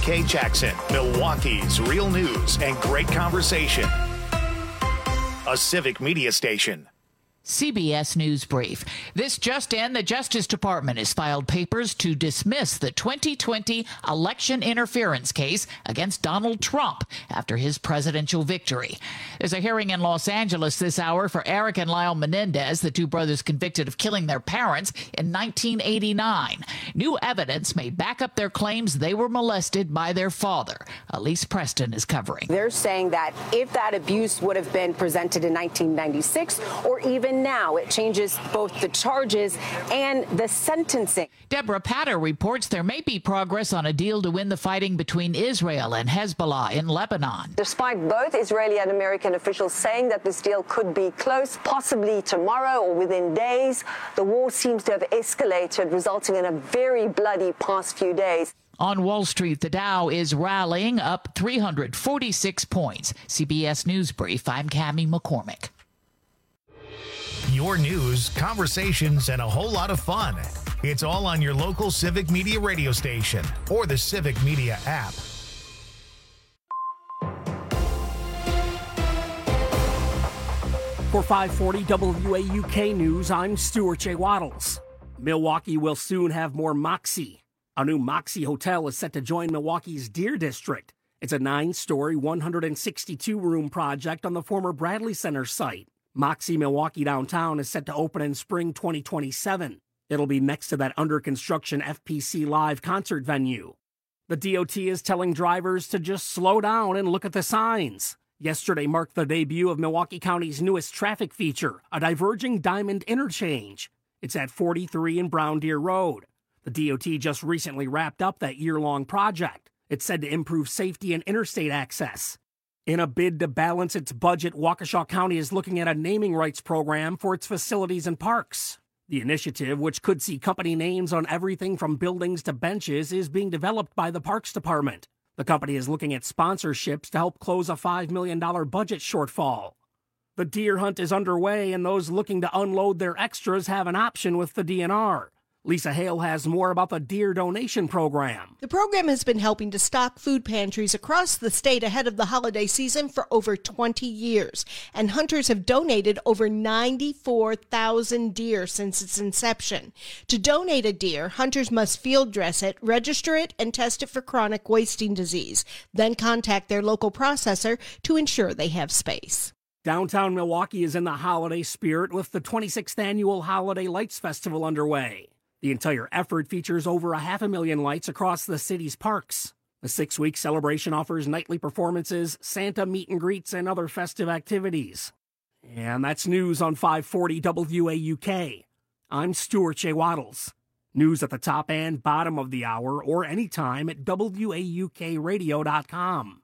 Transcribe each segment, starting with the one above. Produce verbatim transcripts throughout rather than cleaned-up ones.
K Jackson, Milwaukee's real news and great conversation. A Civic Media station. C B S News Brief. This just in, the Justice Department has filed papers to dismiss the twenty twenty election interference case against Donald Trump after his presidential victory. There's a hearing in Los Angeles this hour for Eric and Lyle Menendez, the two brothers convicted of killing their parents in nineteen eighty-nine. New evidence may back up their claims they were molested by their father. Elise Preston is covering. They're saying that if that abuse would have been presented in nineteen ninety-six or even now, it changes both the charges and the sentencing. Deborah Patter reports there may be progress on a deal to win the fighting between Israel and Hezbollah in Lebanon. Despite both Israeli and American officials saying that this deal could be close, possibly tomorrow or within days, the war seems to have escalated, resulting in a very bloody past few days. On Wall Street, the Dow is rallying up three hundred forty-six points. C B S News Brief, I'm Cammie McCormick. Your news, conversations, and a whole lot of fun. It's all on your local Civic Media radio station or the Civic Media app. For five forty W A U K News, I'm Stuart J. Waddles. Milwaukee will soon have more Moxie. A new Moxie hotel is set to join Milwaukee's Deer District. It's a nine-story, one hundred sixty-two room project on the former Bradley Center site. Moxie Milwaukee Downtown is set to open in spring twenty twenty-seven. It'll be next to that under-construction F P C Live concert venue. The D O T is telling drivers to just slow down and look at the signs. Yesterday marked the debut of Milwaukee County's newest traffic feature, a diverging diamond interchange. It's at forty-three and Brown Deer Road. The D O T just recently wrapped up that year-long project. It's said to improve safety and interstate access. In a bid to balance its budget, Waukesha County is looking at a naming rights program for its facilities and parks. The initiative, which could see company names on everything from buildings to benches, is being developed by the Parks Department. The company is looking at sponsorships to help close a five million dollars budget shortfall. The deer hunt is underway, and those looking to unload their extras have an option with the D N R. Lisa Hale has more about the deer donation program. The program has been helping to stock food pantries across the state ahead of the holiday season for over twenty years, and hunters have donated over ninety-four thousand deer since its inception. To donate a deer, hunters must field dress it, register it, and test it for chronic wasting disease, then contact their local processor to ensure they have space. Downtown Milwaukee is in the holiday spirit with the twenty-sixth annual Holiday Lights Festival underway. The entire effort features over a half a million lights across the city's parks. The six-week celebration offers nightly performances, Santa meet and greets, and other festive activities. And that's news on five forty W A U K. I'm Stuart J. Waddles. News at the top and bottom of the hour or anytime at W A U K radio dot com.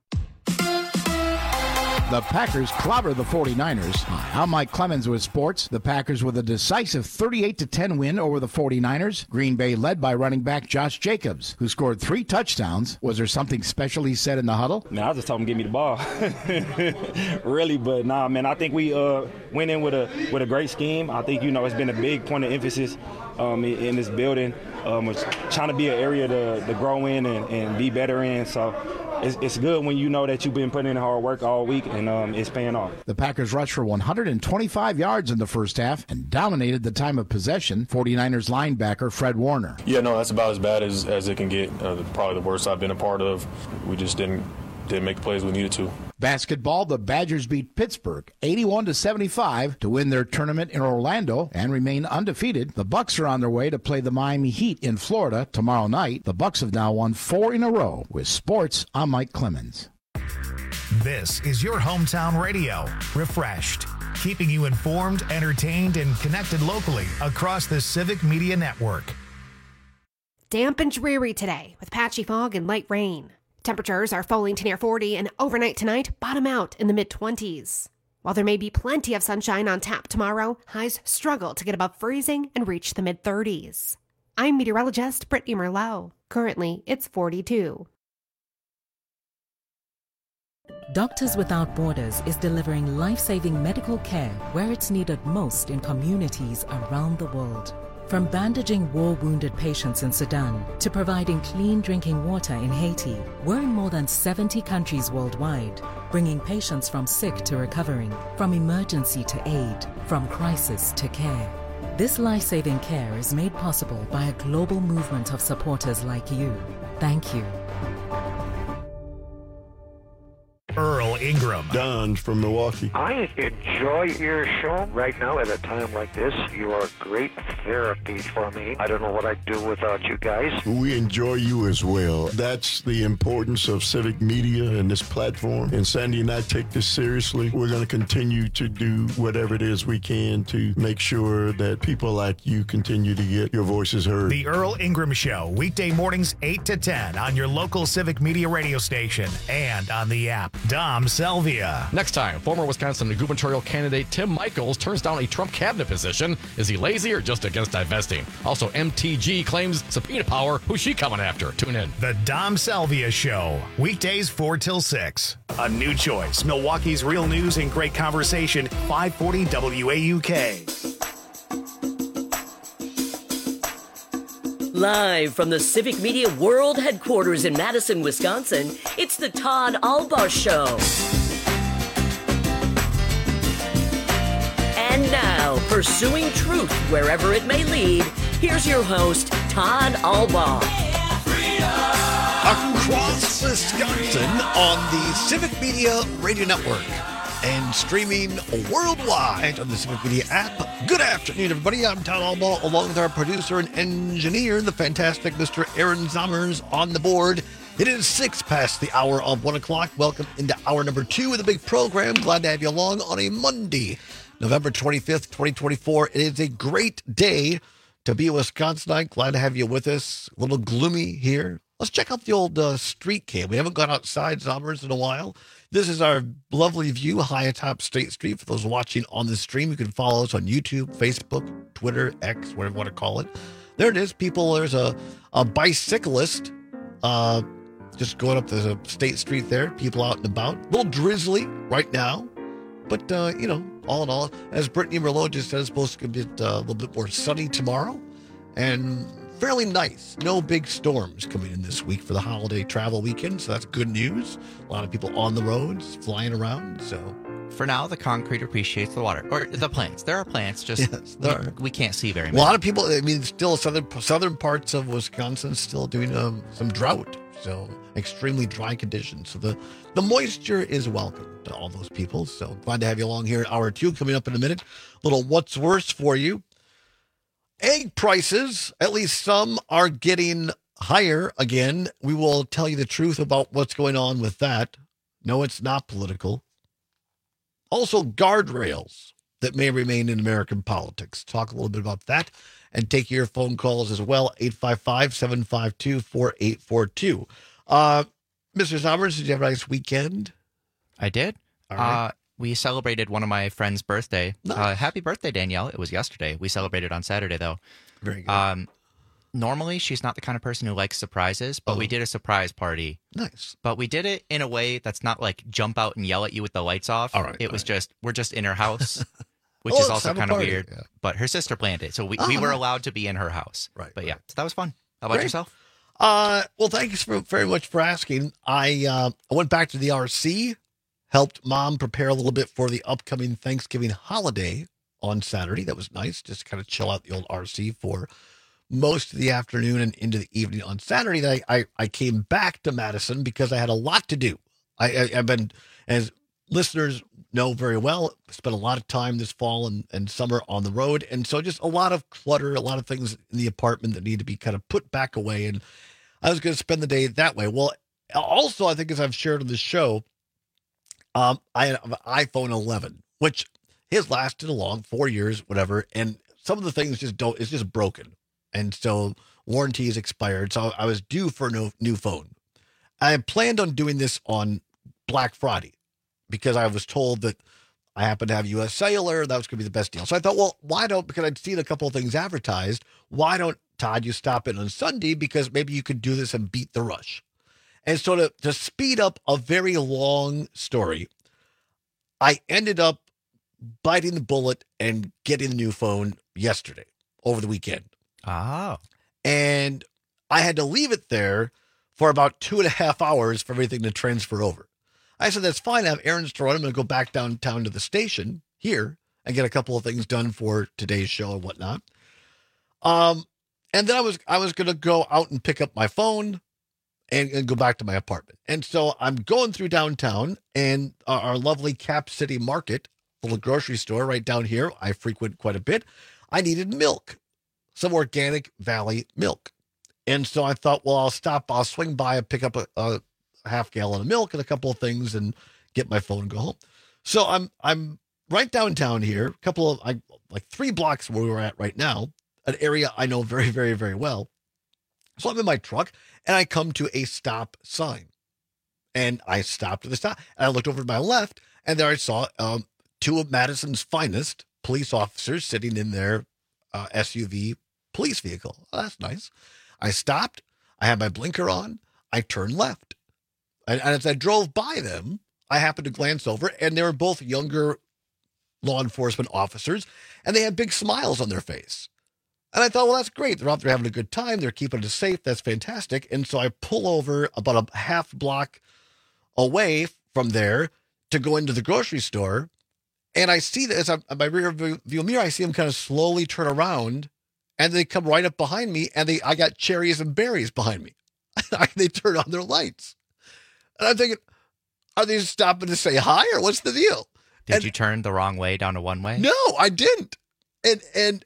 The Packers clobber the forty-niners. Hi, I'm Mike Clemens with sports. The Packers with a decisive thirty-eight to ten win over the forty-niners. Green Bay led by running back Josh Jacobs, who scored three touchdowns. Was there something special he said in the huddle? Nah, I just told him give me the ball. Really, but nah, man, I think we uh, went in with a with a great scheme. I think, you know, it's been a big point of emphasis um, in, in this building. Um, it's trying to be an area to, to grow in and, and be better in. So it's, it's good when you know that you've been putting in hard work all week and um, it's paying off. The Packers rushed for one hundred twenty-five yards in the first half and dominated the time of possession. forty-niners linebacker Fred Warner. Yeah, no, that's about as bad as, as it can get. Uh, probably the worst I've been a part of. We just didn't didn't make the plays we needed to. Basketball, the Badgers beat Pittsburgh eighty-one to seventy-five to win their tournament in Orlando and remain undefeated. The Bucks are on their way to play the Miami Heat in Florida tomorrow night. The Bucks have now won four in a row. With sports, I'm Mike Clemens. This is your hometown radio, refreshed, keeping you informed, entertained, and connected locally across the Civic Media Network. Damp and dreary today with patchy fog and light rain. Temperatures are falling to near forty and overnight tonight bottom out in the mid-twenties. While there may be plenty of sunshine on tap tomorrow, highs struggle to get above freezing and reach the mid-thirties. I'm meteorologist Brittany Merlot. Currently, it's forty-two. Doctors Without Borders is delivering life-saving medical care where it's needed most in communities around the world. From bandaging war-wounded patients in Sudan to providing clean drinking water in Haiti, we're in more than seventy countries worldwide, bringing patients from sick to recovering, from emergency to aid, from crisis to care. This life-saving care is made possible by a global movement of supporters like you. Thank you. Earl Ingram. Don from Milwaukee. I enjoy your show right now at a time like this. You are great therapy for me. I don't know what I'd do without you guys. We enjoy you as well. That's the importance of civic media and this platform. And Sandy and I take this seriously. We're going to continue to do whatever it is we can to make sure that people like you continue to get your voices heard. The Earl Ingram Show, weekday mornings eight to ten on your local civic media radio station and on the app. Dom Salvia. Next time, former Wisconsin gubernatorial candidate Tim Michels turns down a Trump cabinet position. Is he lazy or just against divesting? Also, M T G claims subpoena power. Who's she coming after? Tune in. The Dom Salvia Show, weekdays four till six. A new choice. Milwaukee's real news and great conversation. five forty W A U K. Live from the Civic Media World Headquarters in Madison, Wisconsin, it's the Todd Albaugh Show. And now, pursuing truth wherever it may lead, here's your host, Todd Albaugh. Across Wisconsin on the Civic Media Radio Network and streaming worldwide on the Civic Media app. Good afternoon, everybody. I'm Todd Albaugh, along with our producer and engineer, the fantastic Mister Aaron Zommers, on the board. It is six past the hour of one o'clock. Welcome into hour number two of the big program. Glad to have you along on a Monday, November twenty-fifth, twenty twenty-four. It is a great day to be a Wisconsinite. Glad to have you with us. A little gloomy here. Let's check out the old uh, street cam. We haven't gone outside, Zommers, in a while. This is our lovely view high atop State Street. For those watching on the stream, you can follow us on YouTube, Facebook, Twitter, X, whatever you want to call it. There it is. People, there's a, a bicyclist uh, just going up the State Street there. People out and about. A little drizzly right now. But, uh, you know, all in all, as Brittany Merlot just said, it's supposed to be uh, a little bit more sunny tomorrow. And fairly nice. No big storms coming in this week for the holiday travel weekend, so that's good news. A lot of people on the roads, flying around, so... For now, the concrete appreciates the water. Or the plants. There are plants, just yes, there we, are. we can't see very A many. lot of people, I mean, still southern southern parts of Wisconsin still doing um, some drought, so extremely dry conditions. So the, the moisture is welcome to all those people, so glad to have you along here at hour two. Coming up in a minute, a little what's worse for you. Egg prices, at least some, are getting higher again. We will tell you the truth about what's going on with that. No, it's not political. Also, guardrails that may remain in American politics. Talk a little bit about that and take your phone calls as well. eight five five, seven five two, four eight four two. Uh, Mister Zommers, did you have a nice weekend? I did. All right. Uh, we celebrated one of my friend's birthday. Nice. Uh, happy birthday, Danielle. It was yesterday. We celebrated on Saturday, though. Very good. Um, normally, she's not the kind of person who likes surprises, but Oh. we did a surprise party. Nice. But we did it in a way that's not like jump out and yell at you with the lights off. All right, It all was right. just, we're just in her house, which Oh, is let's also have a kind of party, weird. yeah. But her sister planned it. So we, Oh, we were nice. allowed to be in her house. Right, But yeah, right. so that was fun. How about Great. yourself? Uh, well, thank you for, very much for asking. I uh, I went back to the R C, helped Mom prepare a little bit for the upcoming Thanksgiving holiday on Saturday. That was nice, just to kind of chill out the old R C for most of the afternoon and into the evening on Saturday. I, I, I came back to Madison because I had a lot to do. I, I, I've been, as listeners know very well, spent a lot of time this fall and, and summer on the road. And so just a lot of clutter, a lot of things in the apartment that need to be kind of put back away. And I was going to spend the day that way. Well, also, I think as I've shared on the show, um, I had an iPhone eleven, which has lasted a long four years, whatever. And some of the things just don't, it's just broken. And so warranty is expired. So I was due for a no, new phone. I had planned on doing this on Black Friday because I was told that I happen to have U S Cellular. That was going to be the best deal. So I thought, well, why don't, because I'd seen a couple of things advertised. Why don't, Todd, you stop in on Sunday? Because maybe you could do this and beat the rush. And so to, to speed up a very long story, I ended up biting the bullet and getting the new phone yesterday over the weekend. Oh. And I had to leave it there for about two and a half hours for everything to transfer over. I said, that's fine. I have errands to run. I'm going to go back downtown to the station here and get a couple of things done for today's show and whatnot. Um, and then I was, I was going to go out and pick up my phone and, and go back to my apartment. And so I'm going through downtown, and our, our lovely Cap City Market, little grocery store right down here, I frequent quite a bit. I needed milk, some organic Valley milk. And so I thought, well, I'll stop, I'll swing by and pick up a, a half gallon of milk and a couple of things and get my phone and go home. So I'm, I'm right downtown here, a couple of, I, like three blocks where we're at right now, an area I know very, very, very well. So I'm in my truck and I come to a stop sign, and I stopped at the stop, and I looked over to my left, and there I saw um, two of Madison's finest police officers sitting in their uh, S U V police vehicle. Oh, that's nice. I stopped. I had my blinker on. I turned left. And, and as I drove by them, I happened to glance over, and they were both younger law enforcement officers, and they had big smiles on their face. And I thought, well, that's great. They're out there having a good time. They're keeping us safe. That's fantastic. And so I pull over about a half block away from there to go into the grocery store. And I see that as I'm in my rear view mirror, I see them kind of slowly turn around, and they come right up behind me, and they I got cherries and berries behind me. They turn on their lights. And I'm thinking, are they stopping to say hi, or what's the deal? Did and, you turn the wrong way down a one way? No, I didn't. And, and,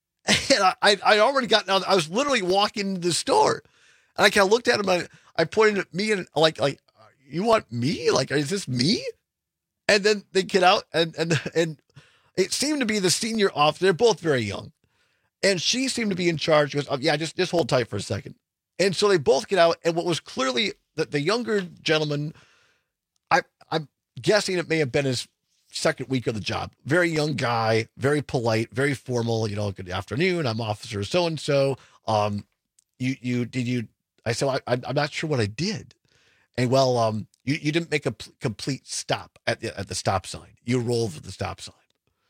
and I, I already got, I was literally walking to the store, and I kind of looked at him, and I, I pointed at me, and like, like, you want me? Like, is this me? And then they get out, and, and, and it seemed to be the senior officer. They're both very young. And she seemed to be in charge. She goes, oh, yeah, just, just hold tight for a second. And so they both get out, and what was clearly that the younger gentleman, I, I'm guessing it may have been his second week of the job. Very young guy, very polite, very formal. You know, good afternoon. I'm Officer so-and-so. Um, you, you, did you, I said, I, I'm not sure what I did. And well, um, you, you didn't make a p- complete stop at the, at the stop sign. You rolled for the stop sign.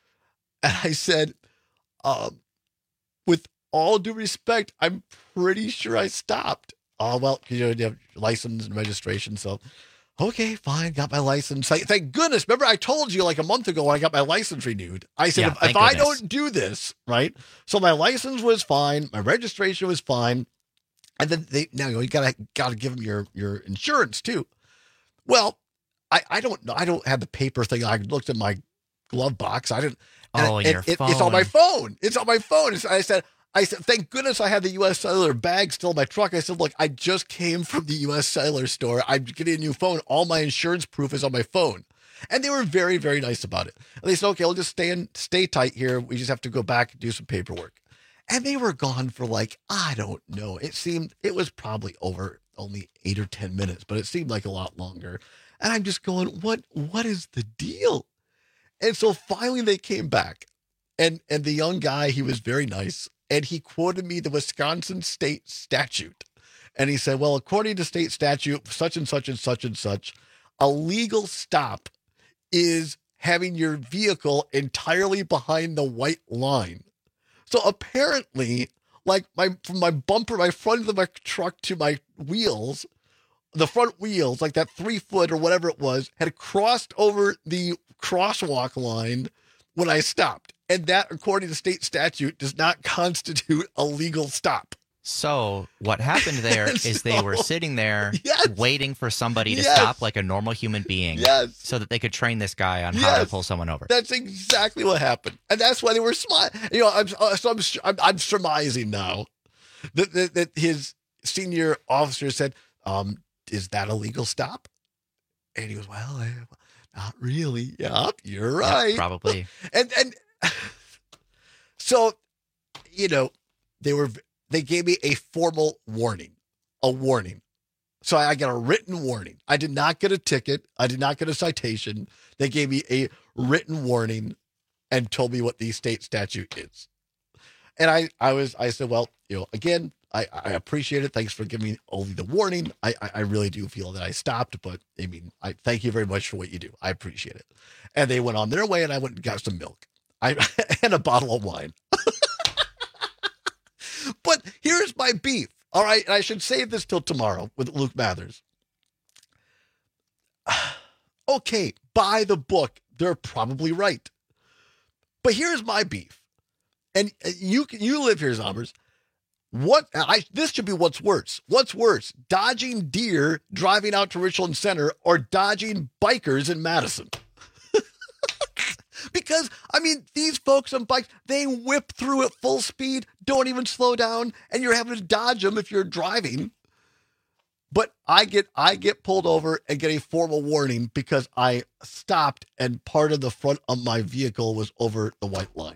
And I said, um, with all due respect, I'm pretty sure I stopped. Oh, well, because you have license and registration. So, okay, fine. Got my license. Thank, thank goodness. Remember, I told you like a month ago when I got my license renewed. I said, yeah, if, if I goodness. don't do this, right? So my license was fine. My registration was fine. And then they, now you, know, you gotta, gotta give them your, your insurance too. Well, I, I don't know. I don't have the paper thing. I looked at my glove box. I didn't. Oh, and, your and phone. It, it's on my phone. It's on my phone. It's, I said, I said, thank goodness I had the U S Cellular bag still in my truck. I said, look, I just came from the U S Cellular store. I'm getting a new phone. All my insurance proof is on my phone. And they were very, very nice about it. And they said, okay, we'll just stay in, stay tight here. We just have to go back and do some paperwork. And they were gone for like, I don't know. It seemed, it was probably over only eight or ten minutes, but it seemed like a lot longer. And I'm just going, what, what is the deal? And so finally they came back, and, and the young guy, he was very nice. And he quoted me the Wisconsin state statute. And he said, well, according to state statute, such and such and such and such, a legal stop is having your vehicle entirely behind the white line. So apparently, like my from my bumper, my front of my truck to my wheels, the front wheels, like that three foot or whatever it was, had crossed over the crosswalk line when I stopped. And that, according to state statute, does not constitute a legal stop. So what happened there is so, they were sitting there yes, waiting for somebody to yes, stop like a normal human being yes, so that they could train this guy on yes, how to pull someone over. That's exactly what happened. And that's why they were smiling. You know, I'm, so I'm, I'm, I'm surmising now that, that, that his senior officer said, um, is that a legal stop? And he goes, well, eh, not really. Yep, you're right. Yeah, probably. And, and so, you know, they were... They gave me a formal warning, a warning. So I got a written warning. I did not get a ticket. I did not get a citation. They gave me a written warning and told me what the state statute is. And I, I was, I said, well, you know, again, I, I appreciate it. Thanks for giving me only the warning. I, I really do feel that I stopped, but I mean, I thank you very much for what you do. I appreciate it. And they went on their way, and I went and got some milk I and a bottle of wine. my beef. All right, and I should save this till tomorrow with Luke Mathers. Okay, by the book, they're probably right. But here's my beef. And you you live here, Zombers. What I this should be what's worse. What's worse? Dodging deer driving out to Richland Center or dodging bikers in Madison? Because, I mean, these folks on bikes, they whip through at full speed, don't even slow down, and you're having to dodge them if you're driving. But I get I get pulled over and get a formal warning because I stopped and part of the front of my vehicle was over the white line.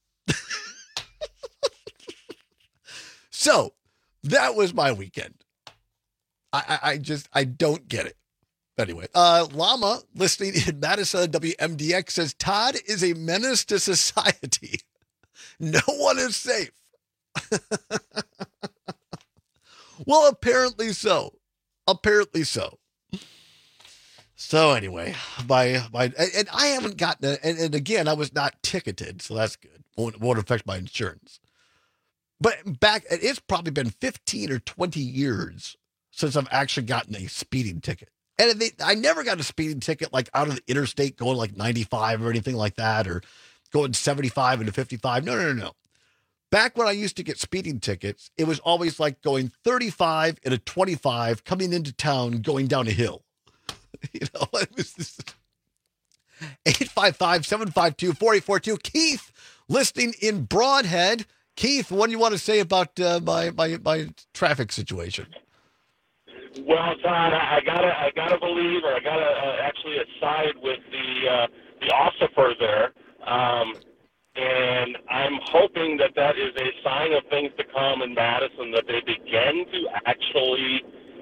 So that was my weekend. I, I, I just, I don't get it. Anyway, uh, Llama, listening in Madison, W M D X, says, Todd is a menace to society. No one is safe. Well, apparently so. Apparently so. So anyway, my, my, and, and I haven't gotten it. And, and again, I was not ticketed, so that's good. Won't, won't affect my insurance. But back, it's probably been fifteen or twenty years since I've actually gotten a speeding ticket. And they, I never got a speeding ticket like out of the interstate going like ninety-five or anything like that, or going seventy-five into fifty-five. No, no, no, no. Back when I used to get speeding tickets, it was always like going thirty-five and a twenty-five coming into town, going down a hill. You know, it was just eight five five, seven five two, four eight four two. Keith, listening in Broadhead. Keith, what do you want to say about uh, my, my, my traffic situation? Well, Todd, I gotta, I gotta believe, or I gotta uh, actually side with the uh, the officer there, um, and I'm hoping that that is a sign of things to come in Madison, that they begin to actually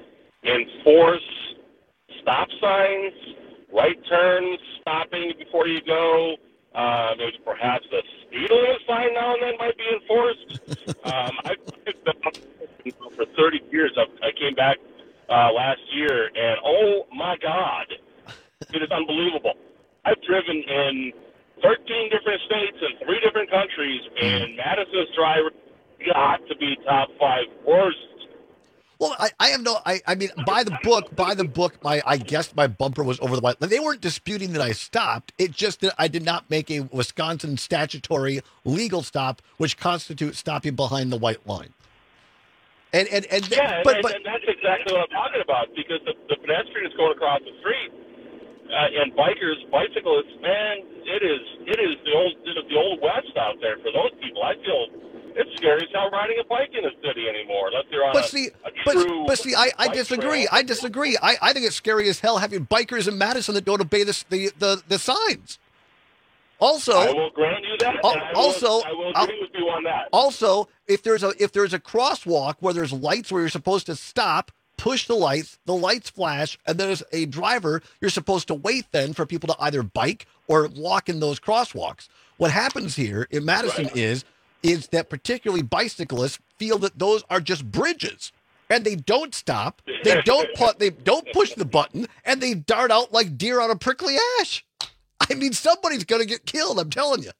enforce stop signs, right turns, stopping before you go. Uh, there's perhaps a speed limit sign now and then might be enforced. um, I've been for thirty years. I, I came back uh, last year, and oh my God, it is unbelievable. I've driven in thirteen different states and three different countries, and Madison's driver got to be top five worst. Well, I, I have no, I, I mean, by the book, by the book, my, I guess my bumper was over the white line. They weren't disputing that I stopped. It's just that I did not make a Wisconsin statutory legal stop, which constitutes stopping behind the white line. And, and, and, yeah, but, and, but, and that's exactly what I'm talking about, because the, the pedestrian is going across the street, uh, and bikers, bicyclists, man, it is, it is the old, it is the old West out there for those people. I feel it's scary as hell riding a bike in the city anymore, unless you're on but a, see, a but, true but see, I, I disagree. trail. I disagree. I, I think it's scary as hell having bikers in Madison that don't obey the the the, the signs. Also, I will grant you that. al- and I will, also, I will al- agree with you on that. Also, if there's a if there's a crosswalk where there's lights where you're supposed to stop, push the lights, the lights flash, and there's a driver, you're supposed to wait then for people to either bike or walk in those crosswalks. What happens here in Madison right. is is that particularly bicyclists feel that those are just bridges, and they don't stop, they don't put, they don't push the button, and they dart out like deer on a prickly ash. I mean, somebody's going to get killed, I'm telling you.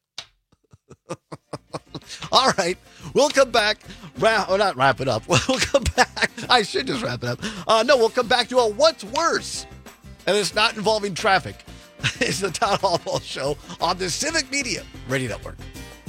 All right, we'll come back. Wrap, or not wrap it up. We'll come back. I should just wrap it up. Uh, no, we'll come back to a what's worse, and it's not involving traffic. It's the Todd Hall Show on the Civic Media Radio Network.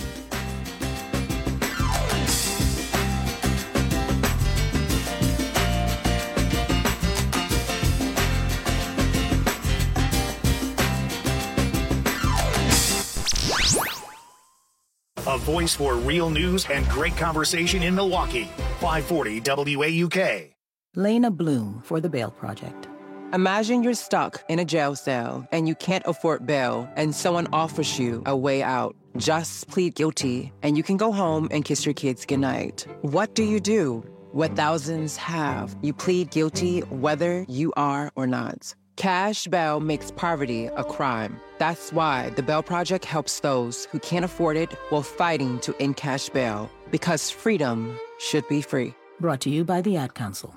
A voice for real news and great conversation in Milwaukee. five forty W A U K. Lena Bloom for the Bail Project. Imagine you're stuck in a jail cell and you can't afford bail and someone offers you a way out. Just plead guilty and you can go home and kiss your kids goodnight. What do you do? What thousands have. You plead guilty whether you are or not. Cash bail makes poverty a crime. That's why the Bail Project helps those who can't afford it while fighting to end cash bail. Because freedom should be free. Brought to you by the Ad Council.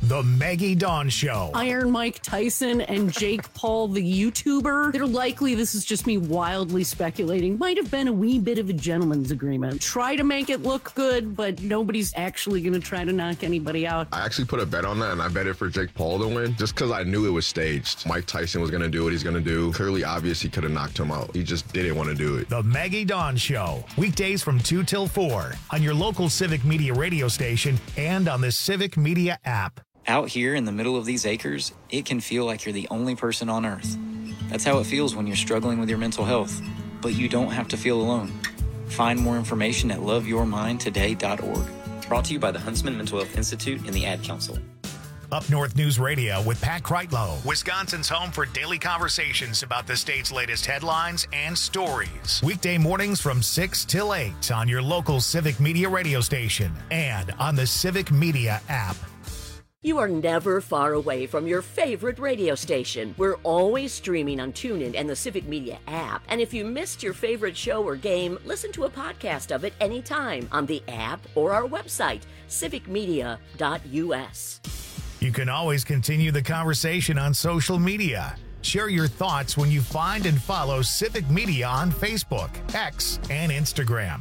The Maggie Dawn Show. Iron Mike Tyson and Jake Paul, the YouTuber, they're likely, this is just me wildly speculating, might have been a wee bit of a gentleman's agreement. Try to make it look good, but nobody's actually going to try to knock anybody out. I actually put a bet on that, and I bet it for Jake Paul to win, just because I knew it was staged. Mike Tyson was going to do what he's going to do. Clearly obvious he could have knocked him out. He just didn't want to do it. The Maggie Dawn Show. Weekdays from two till four on your local Civic Media radio station and on the Civic Media app. Out here in the middle of these acres, it can feel like you're the only person on Earth. That's how it feels when you're struggling with your mental health. But you don't have to feel alone. Find more information at love your mind today dot org. Brought to you by the Huntsman Mental Health Institute and the Ad Council. Up North News Radio with Pat Kreitlow, Wisconsin's home for daily conversations about the state's latest headlines and stories. Weekday mornings from six till eight on your local Civic Media radio station and on the Civic Media app. You are never far away from your favorite radio station. We're always streaming on TuneIn and the Civic Media app. And if you missed your favorite show or game, listen to a podcast of it anytime on the app or our website, civic media dot u s. You can always continue the conversation on social media. Share your thoughts when you find and follow Civic Media on Facebook, X, and Instagram.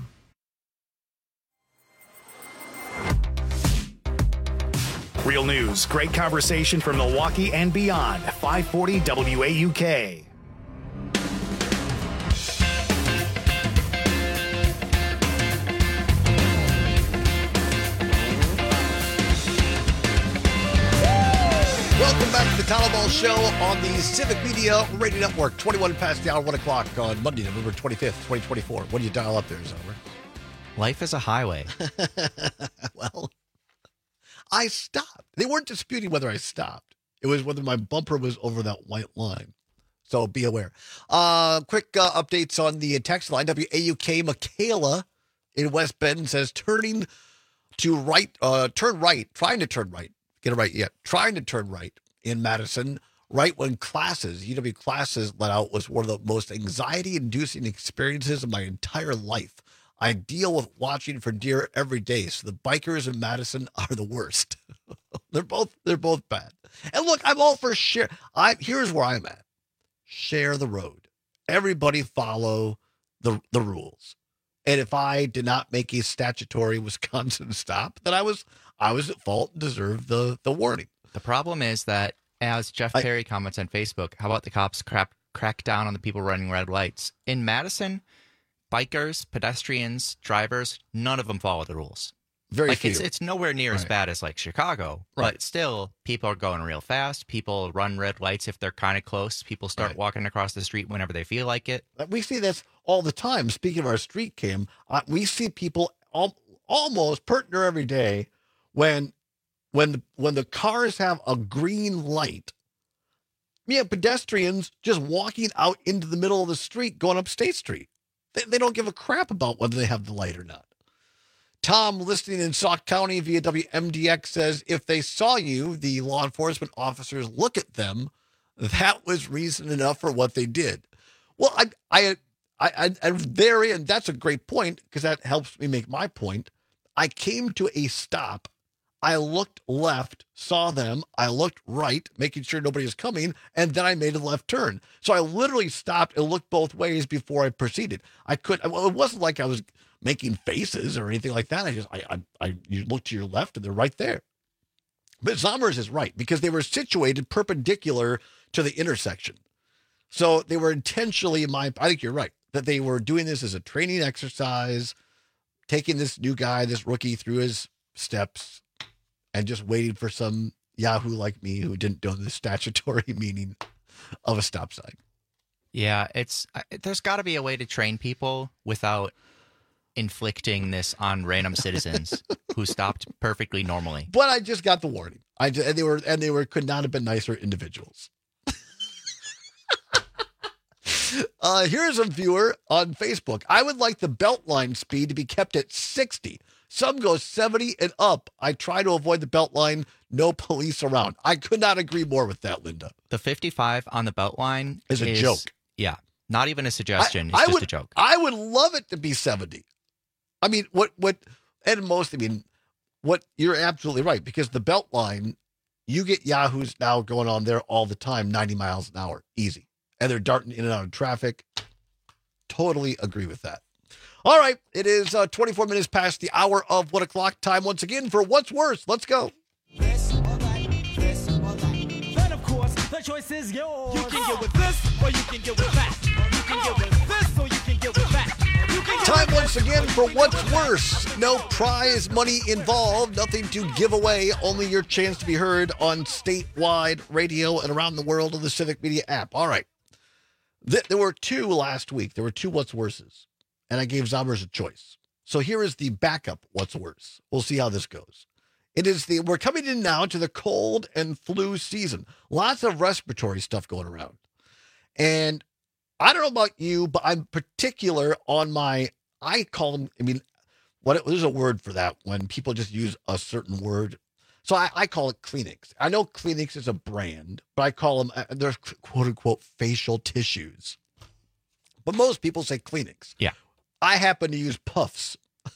Real news, great conversation from Milwaukee and beyond. five forty W A U K. Welcome back to the Town Hall Show on the Civic Media Radio Network. twenty-one past the hour, one o'clock on Monday, November twenty-fifth, twenty twenty-four. What do you dial up there, Zomer? Life is a highway. Well, I stopped. They weren't disputing whether I stopped. It was whether my bumper was over that white line. So be aware. Uh, quick uh, updates on the text line. W A U K Michaela in West Bend says turning to right, uh, turn right, trying to turn right. Get it right yet. Trying to turn right in Madison, right when classes, U W classes let out, was one of the most anxiety-inducing experiences of my entire life. I deal with watching for deer every day, so the bikers in Madison are the worst. they're both they're both bad. And look, I'm all for share. I here's where I'm at. Share the road. Everybody follow the the rules. And if I did not make a statutory Wisconsin stop, then I was I was at fault and deserved the the warning. The problem is that, as Jeff I, Perry comments on Facebook, how about the cops crap, crack down on the people running red lights? In Madison, bikers, pedestrians, drivers, none of them follow the rules. Very like few. It's, it's nowhere near Right. as bad as like Chicago, Right. but still, people are going real fast. People run red lights if they're kind of close. People start Right. walking across the street whenever they feel like it. We see this all the time. Speaking of our street cam, uh, we see people al- almost partner every day when when the, when the cars have a green light. Yeah, pedestrians just walking out into the middle of the street going up State Street. They, they don't give a crap about whether they have the light or not. Tom, listening in Sauk County via W M D X, says, if they saw you, the law enforcement officers, look at them, that was reason enough for what they did. Well, I, I, I, I and therein, that's a great point, because that helps me make my point. I came to a stop. I looked left, saw them. I looked right, making sure nobody was coming, and then I made a left turn. So I literally stopped and looked both ways before I proceeded. I could. Well, it wasn't like I was making faces or anything like that. I just, I, I, I you look to your left, and they're right there. But Zommers is right, because they were situated perpendicular to the intersection. So they were intentionally, in my, I think you're right, that they were doing this as a training exercise, taking this new guy, this rookie, through his steps, and just waiting for some Yahoo like me who didn't know the statutory meaning of a stop sign. Yeah, it's there's got to be a way to train people without inflicting this on random citizens who stopped perfectly normally. But I just got the warning. I just, and they were and they were could not have been nicer individuals. uh, here's a viewer on Facebook. I would like the Beltline speed to be kept at sixty. Some go seventy and up. I try to avoid the Beltline. No police around. I could not agree more with that, Linda. The fifty-five on the Beltline is a is, joke. Yeah, not even a suggestion. I, it's I just would, a joke. I would love it to be seventy. I mean, what, what, and most, I mean, what you're absolutely right, because the Beltline You get Yahoos now going on there all the time, ninety miles an hour, easy. And they're darting in and out of traffic. Totally agree with that. All right, it is uh, twenty-four minutes past the hour of one o'clock. Time once again for What's Worse. Let's go. This or that, this or that. Then, of course, the choice is yours. You can get with this or you can get with that. You can get with this or you can get with that. Time once again for What's Worse. No prize money involved, nothing to give away, only your chance to be heard on statewide radio and around the world on the Civic Media app. All right. Th- there were two last week. There were two What's Worses, and I gave Zombers a choice. So here is the backup What's Worse. We'll see how this goes. It is the, we're coming in now to the cold and flu season. Lots of respiratory stuff going around. And I don't know about you, but I'm particular on my, I call them, I mean, what there's a word for that when people just use a certain word. So I, I call it Kleenex. I know Kleenex is a brand, but I call them, they're quote unquote facial tissues. But most people say Kleenex. Yeah. I happen to use Puffs.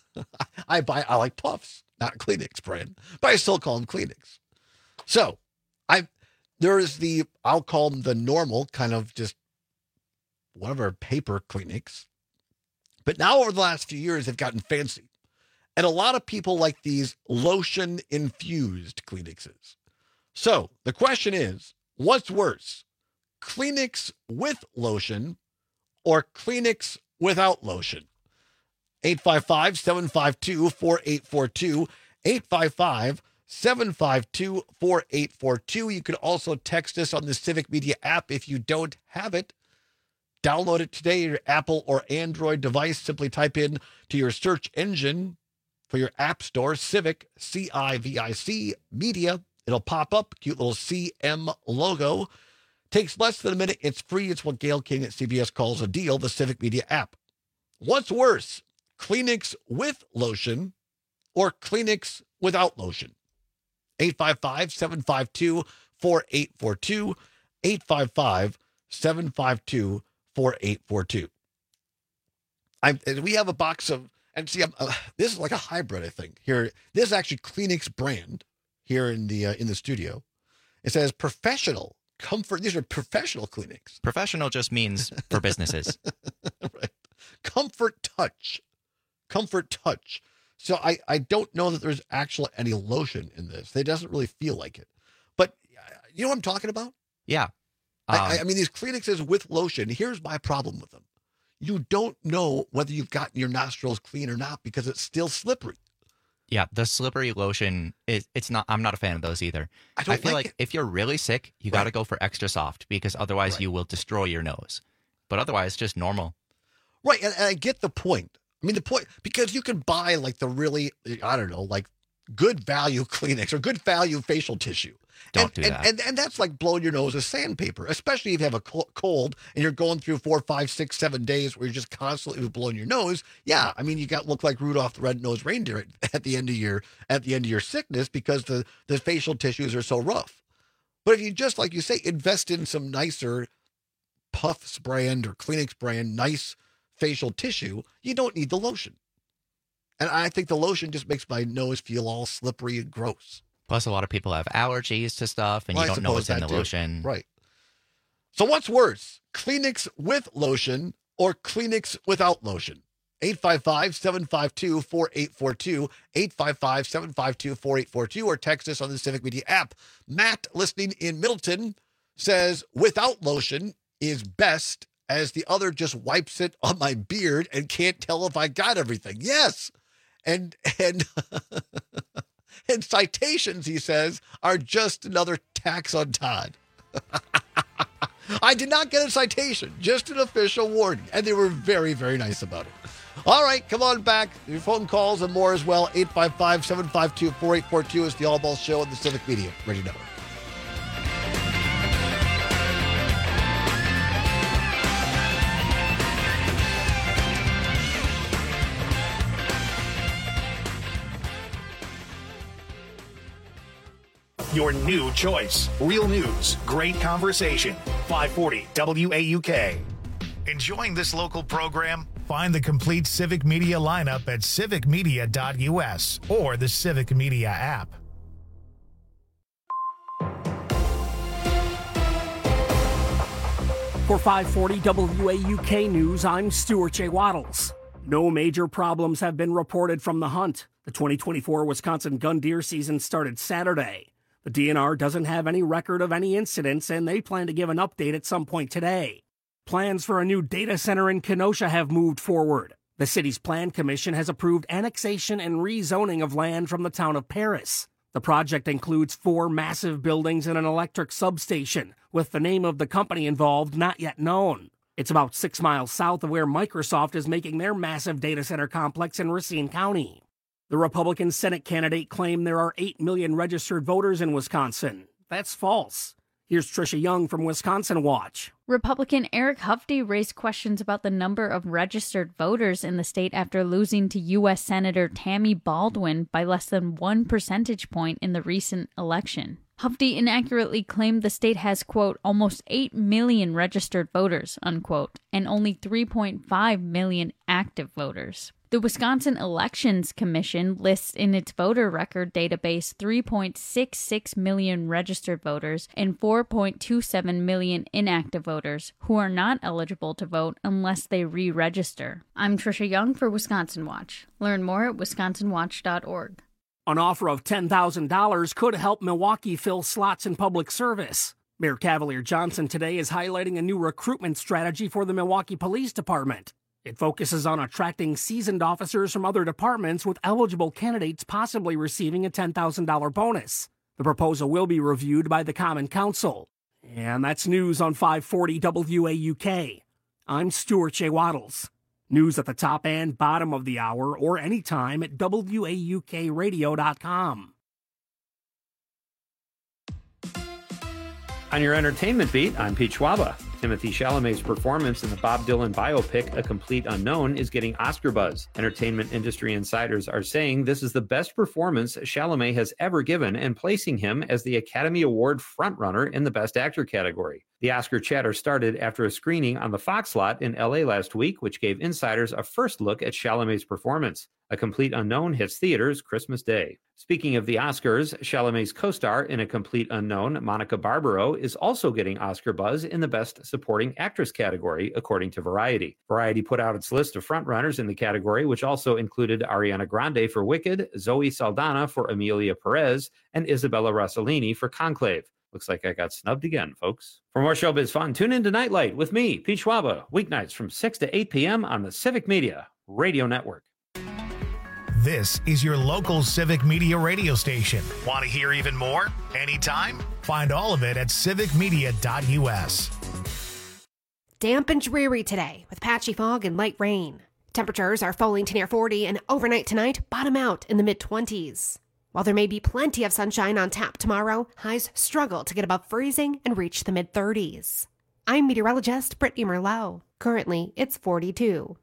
I buy, I like Puffs, not Kleenex brand, but I still call them Kleenex. So I, there is the, I'll call them the normal kind of just whatever paper Kleenex. But now over the last few years, they've gotten fancy. And a lot of people like these lotion-infused Kleenexes. So the question is, what's worse, Kleenex with lotion or Kleenex without lotion? eight five five, seven five two, four eight four two, eight five five, seven five two, four eight four two. You can also text us on the Civic Media app if you don't have it. Download it today, your Apple or Android device. Simply type in to your search engine for your app store, Civic, C I V I C, Media. It'll pop up, cute little C M logo. Takes less than a minute. It's free. It's what Gail King at C B S calls a deal, the Civic Media app. What's worse, Kleenex with lotion or Kleenex without lotion? eight five five, seven five two, four eight four two, eight five five, seven five two, four eight four two. I we have a box of, and see, uh, this is like a hybrid, I think. Here, this is actually Kleenex brand here in the uh, in the studio. It says professional comfort. These are professional Kleenex. Professional just means for businesses. Right. Comfort Touch. Comfort Touch. So I, I don't know that there's actually any lotion in this. It doesn't really feel like it. But you know what I'm talking about? Yeah. Um, I, I mean, these Kleenexes with lotion, here's my problem with them. You don't know whether you've gotten your nostrils clean or not because it's still slippery. Yeah, the slippery lotion, is it's not, I'm not a fan of those either. I don't I feel like like it. if you're really sick, you Right. got to go for extra soft because otherwise Right. you will destroy your nose. But otherwise, just normal. Right, and, and I get the point. I mean, the point, because you can buy like the really, I don't know, like good value Kleenex or good value facial tissue. Don't and, do and, that. And, and that's like blowing your nose with sandpaper, especially if you have a co- cold and you're going through four, five, six, seven days where you're just constantly blowing your nose. Yeah, I mean, you got look like Rudolph the Red-Nosed Reindeer at, at the end of your at the end of your sickness because the, the facial tissues are so rough. But if you just, like you say, invest in some nicer Puffs brand or Kleenex brand, nice facial tissue, you don't need the lotion. And I think the lotion just makes my nose feel all slippery and gross. Plus, a lot of people have allergies to stuff, and Well, you I don't know what's suppose in the that too. lotion. Right. So what's worse, Kleenex with lotion or Kleenex without lotion? eight five five, seven five two, four eight four two, eight five five, seven five two, four eight four two, or text us on the Civic Media app. Matt, listening in Middleton, says without lotion is best as the other just wipes it on my beard and can't tell if I got everything. Yes. And, and, and citations, he says, are just another tax on Todd. I did not get a citation, just an official warning. And they were very, very nice about it. All right, come on back. Your phone calls and more as well. eight five five, seven five two, four eight four two is the All Ball Show on the Civic Media Radio Network. Your new choice. Real news, great conversation. five forty W A U K. Enjoying this local program? Find the complete Civic Media lineup at civic media dot U S or the Civic Media app. For five forty W A U K News, I'm Stuart J. Waddles. No major problems have been reported from the hunt. The twenty twenty-four Wisconsin gun deer season started Saturday. The D N R doesn't have any record of any incidents, and they plan to give an update at some point today. Plans for a new data center in Kenosha have moved forward. The city's plan commission has approved annexation and rezoning of land from the town of Paris. The project includes four massive buildings and an electric substation, with the name of the company involved not yet known. It's about six miles south of where Microsoft is making their massive data center complex in Racine County. The Republican Senate candidate claimed there are eight million registered voters in Wisconsin. That's false. Here's Tricia Young from Wisconsin Watch. Republican Eric Hufty raised questions about the number of registered voters in the state after losing to U S Senator Tammy Baldwin by less than one percentage point in the recent election. Hufty inaccurately claimed the state has, quote, almost eight million registered voters, unquote, and only three point five million active voters. The Wisconsin Elections Commission lists in its voter record database three point six six million registered voters and four point two seven million inactive voters who are not eligible to vote unless they re-register. I'm Tricia Young for Wisconsin Watch. Learn more at wisconsin watch dot org. An offer of ten thousand dollars could help Milwaukee fill slots in public service. Mayor Cavalier Johnson today is highlighting a new recruitment strategy for the Milwaukee Police Department. It focuses on attracting seasoned officers from other departments, with eligible candidates possibly receiving a ten thousand dollars bonus. The proposal will be reviewed by the Common Council. And that's news on five forty W A U K. I'm Stuart J. Waddles. News at the top and bottom of the hour or anytime at W A U K radio dot com. On your entertainment beat, I'm Pete Schwaba. Timothée Chalamet's performance in the Bob Dylan biopic A Complete Unknown is getting Oscar buzz. Entertainment industry insiders are saying this is the best performance Chalamet has ever given and placing him as the Academy Award frontrunner in the Best Actor category. The Oscar chatter started after a screening on the Fox lot in L A last week, which gave insiders a first look at Chalamet's performance. A Complete Unknown hits theaters Christmas Day. Speaking of the Oscars, Chalamet's co-star in A Complete Unknown, Monica Barbaro, is also getting Oscar buzz in the Best Supporting Actress category, according to Variety. Variety put out its list of frontrunners in the category, which also included Ariana Grande for Wicked, Zoe Saldana for Emilia Perez, and Isabella Rossellini for Conclave. Looks like I got snubbed again, folks. For more showbiz fun, tune in to Nightlight with me, Pete Schwaba, weeknights from six to eight p.m. on the Civic Media Radio Network. This is your local Civic Media radio station. Want to hear even more? Anytime? Find all of it at civic media dot u s. Damp and dreary today with patchy fog and light rain. Temperatures are falling to near forty, and overnight tonight bottom out in the mid-twenties. While there may be plenty of sunshine on tap tomorrow, highs struggle to get above freezing and reach the mid-thirties. I'm meteorologist Brittany Merlot. Currently, it's forty-two.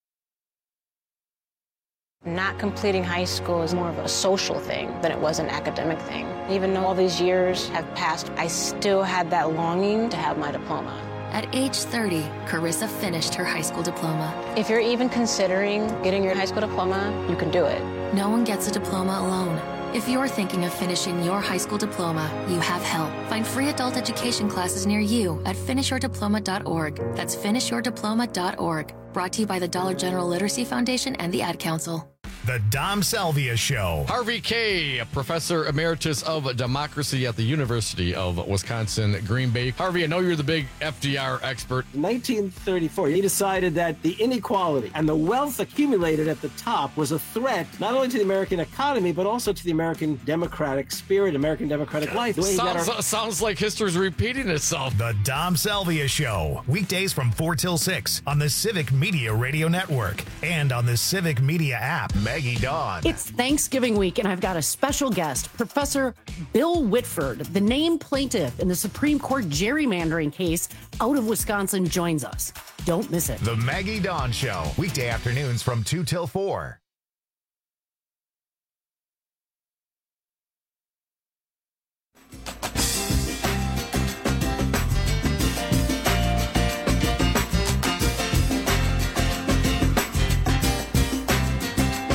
Not completing high school is more of a social thing than it was an academic thing. Even though all these years have passed, I still had that longing to have my diploma. At age thirty, Carissa finished her high school diploma. If you're even considering getting your high school diploma, you can do it. No one gets a diploma alone. If you're thinking of finishing your high school diploma, you have help. Find free adult education classes near you at finish your diploma dot org. That's finish your diploma dot org. Brought to you by the Dollar General Literacy Foundation and the Ad Council. The Dom Salvia Show. Harvey Kaye, Professor Emeritus of Democracy at the University of Wisconsin, Green Bay. Harvey, I know you're the big F D R expert. nineteen thirty-four, he decided that the inequality and the wealth accumulated at the top was a threat not only to the American economy, but also to the American democratic spirit, American democratic life. The way sounds, our- sounds like history's repeating itself. The Dom Salvia Show. Weekdays from four till six on the Civic Media Radio Network and on the Civic Media app. Maggie Dawn. It's Thanksgiving week, and I've got a special guest, Professor Bill Whitford, the named plaintiff in the Supreme Court gerrymandering case out of Wisconsin, joins us. Don't miss it. The Maggie Dawn Show. Weekday afternoons from two till four.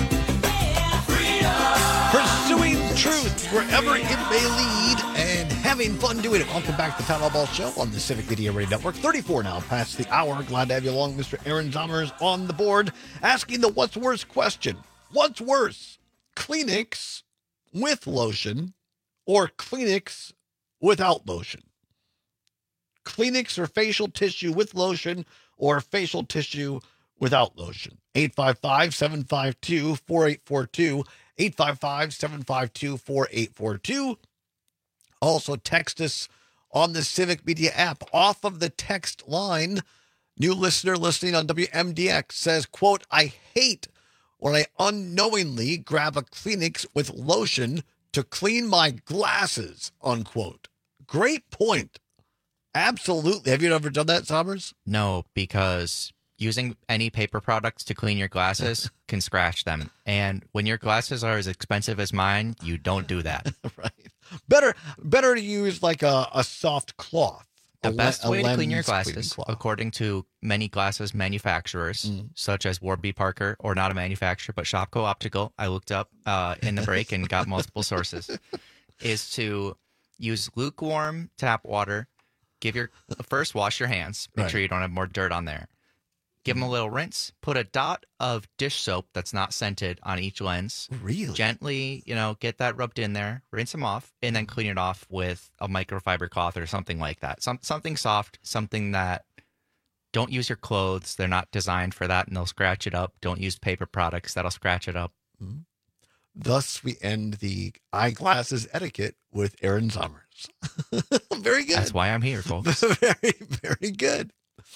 Truth wherever it may lead, and having fun doing it. Welcome back to the Town Hall Ball Show on the Civic Media Radio Network. thirty-four now past the hour. Glad to have you along. Mister Aaron Zommers on the board, asking the what's worse question. What's worse, Kleenex with lotion or Kleenex without lotion? Kleenex or facial tissue with lotion or facial tissue without lotion? eight five five, seven five two, four eight four two. eight five five, seven five two, four eight four two. Also, text us on the Civic Media app. Off of the text line, new listener listening on W M D X says, quote, I hate when I unknowingly grab a Kleenex with lotion to clean my glasses, unquote. Great point. Absolutely. Have you ever done that, Sommers? No, because using any paper products to clean your glasses can scratch them. And when your glasses are as expensive as mine, you don't do that. Right. Better better to use like a, a soft cloth. The a best le- way to clean your lens cleaning glasses, cloth. according to many glasses manufacturers, Mm. such as Warby Parker, or not a manufacturer, but Shopko Optical, I looked up uh, in the break and got multiple sources, is to use lukewarm tap water. Give your first wash your hands. Make Right. sure you don't have more dirt on there. Give them a little rinse. Put a dot of dish soap that's not scented on each lens. Really? Gently, you know, get that rubbed in there. Rinse them off, and then clean it off with a microfiber cloth or something like that. Some something soft, something that. Don't use your clothes. They're not designed for that, and they'll scratch it up. Don't use paper products. That'll scratch it up. Mm-hmm. Thus, we end the eyeglasses etiquette with Aaron Zommers. Very good. That's why I'm here, folks. very, very good.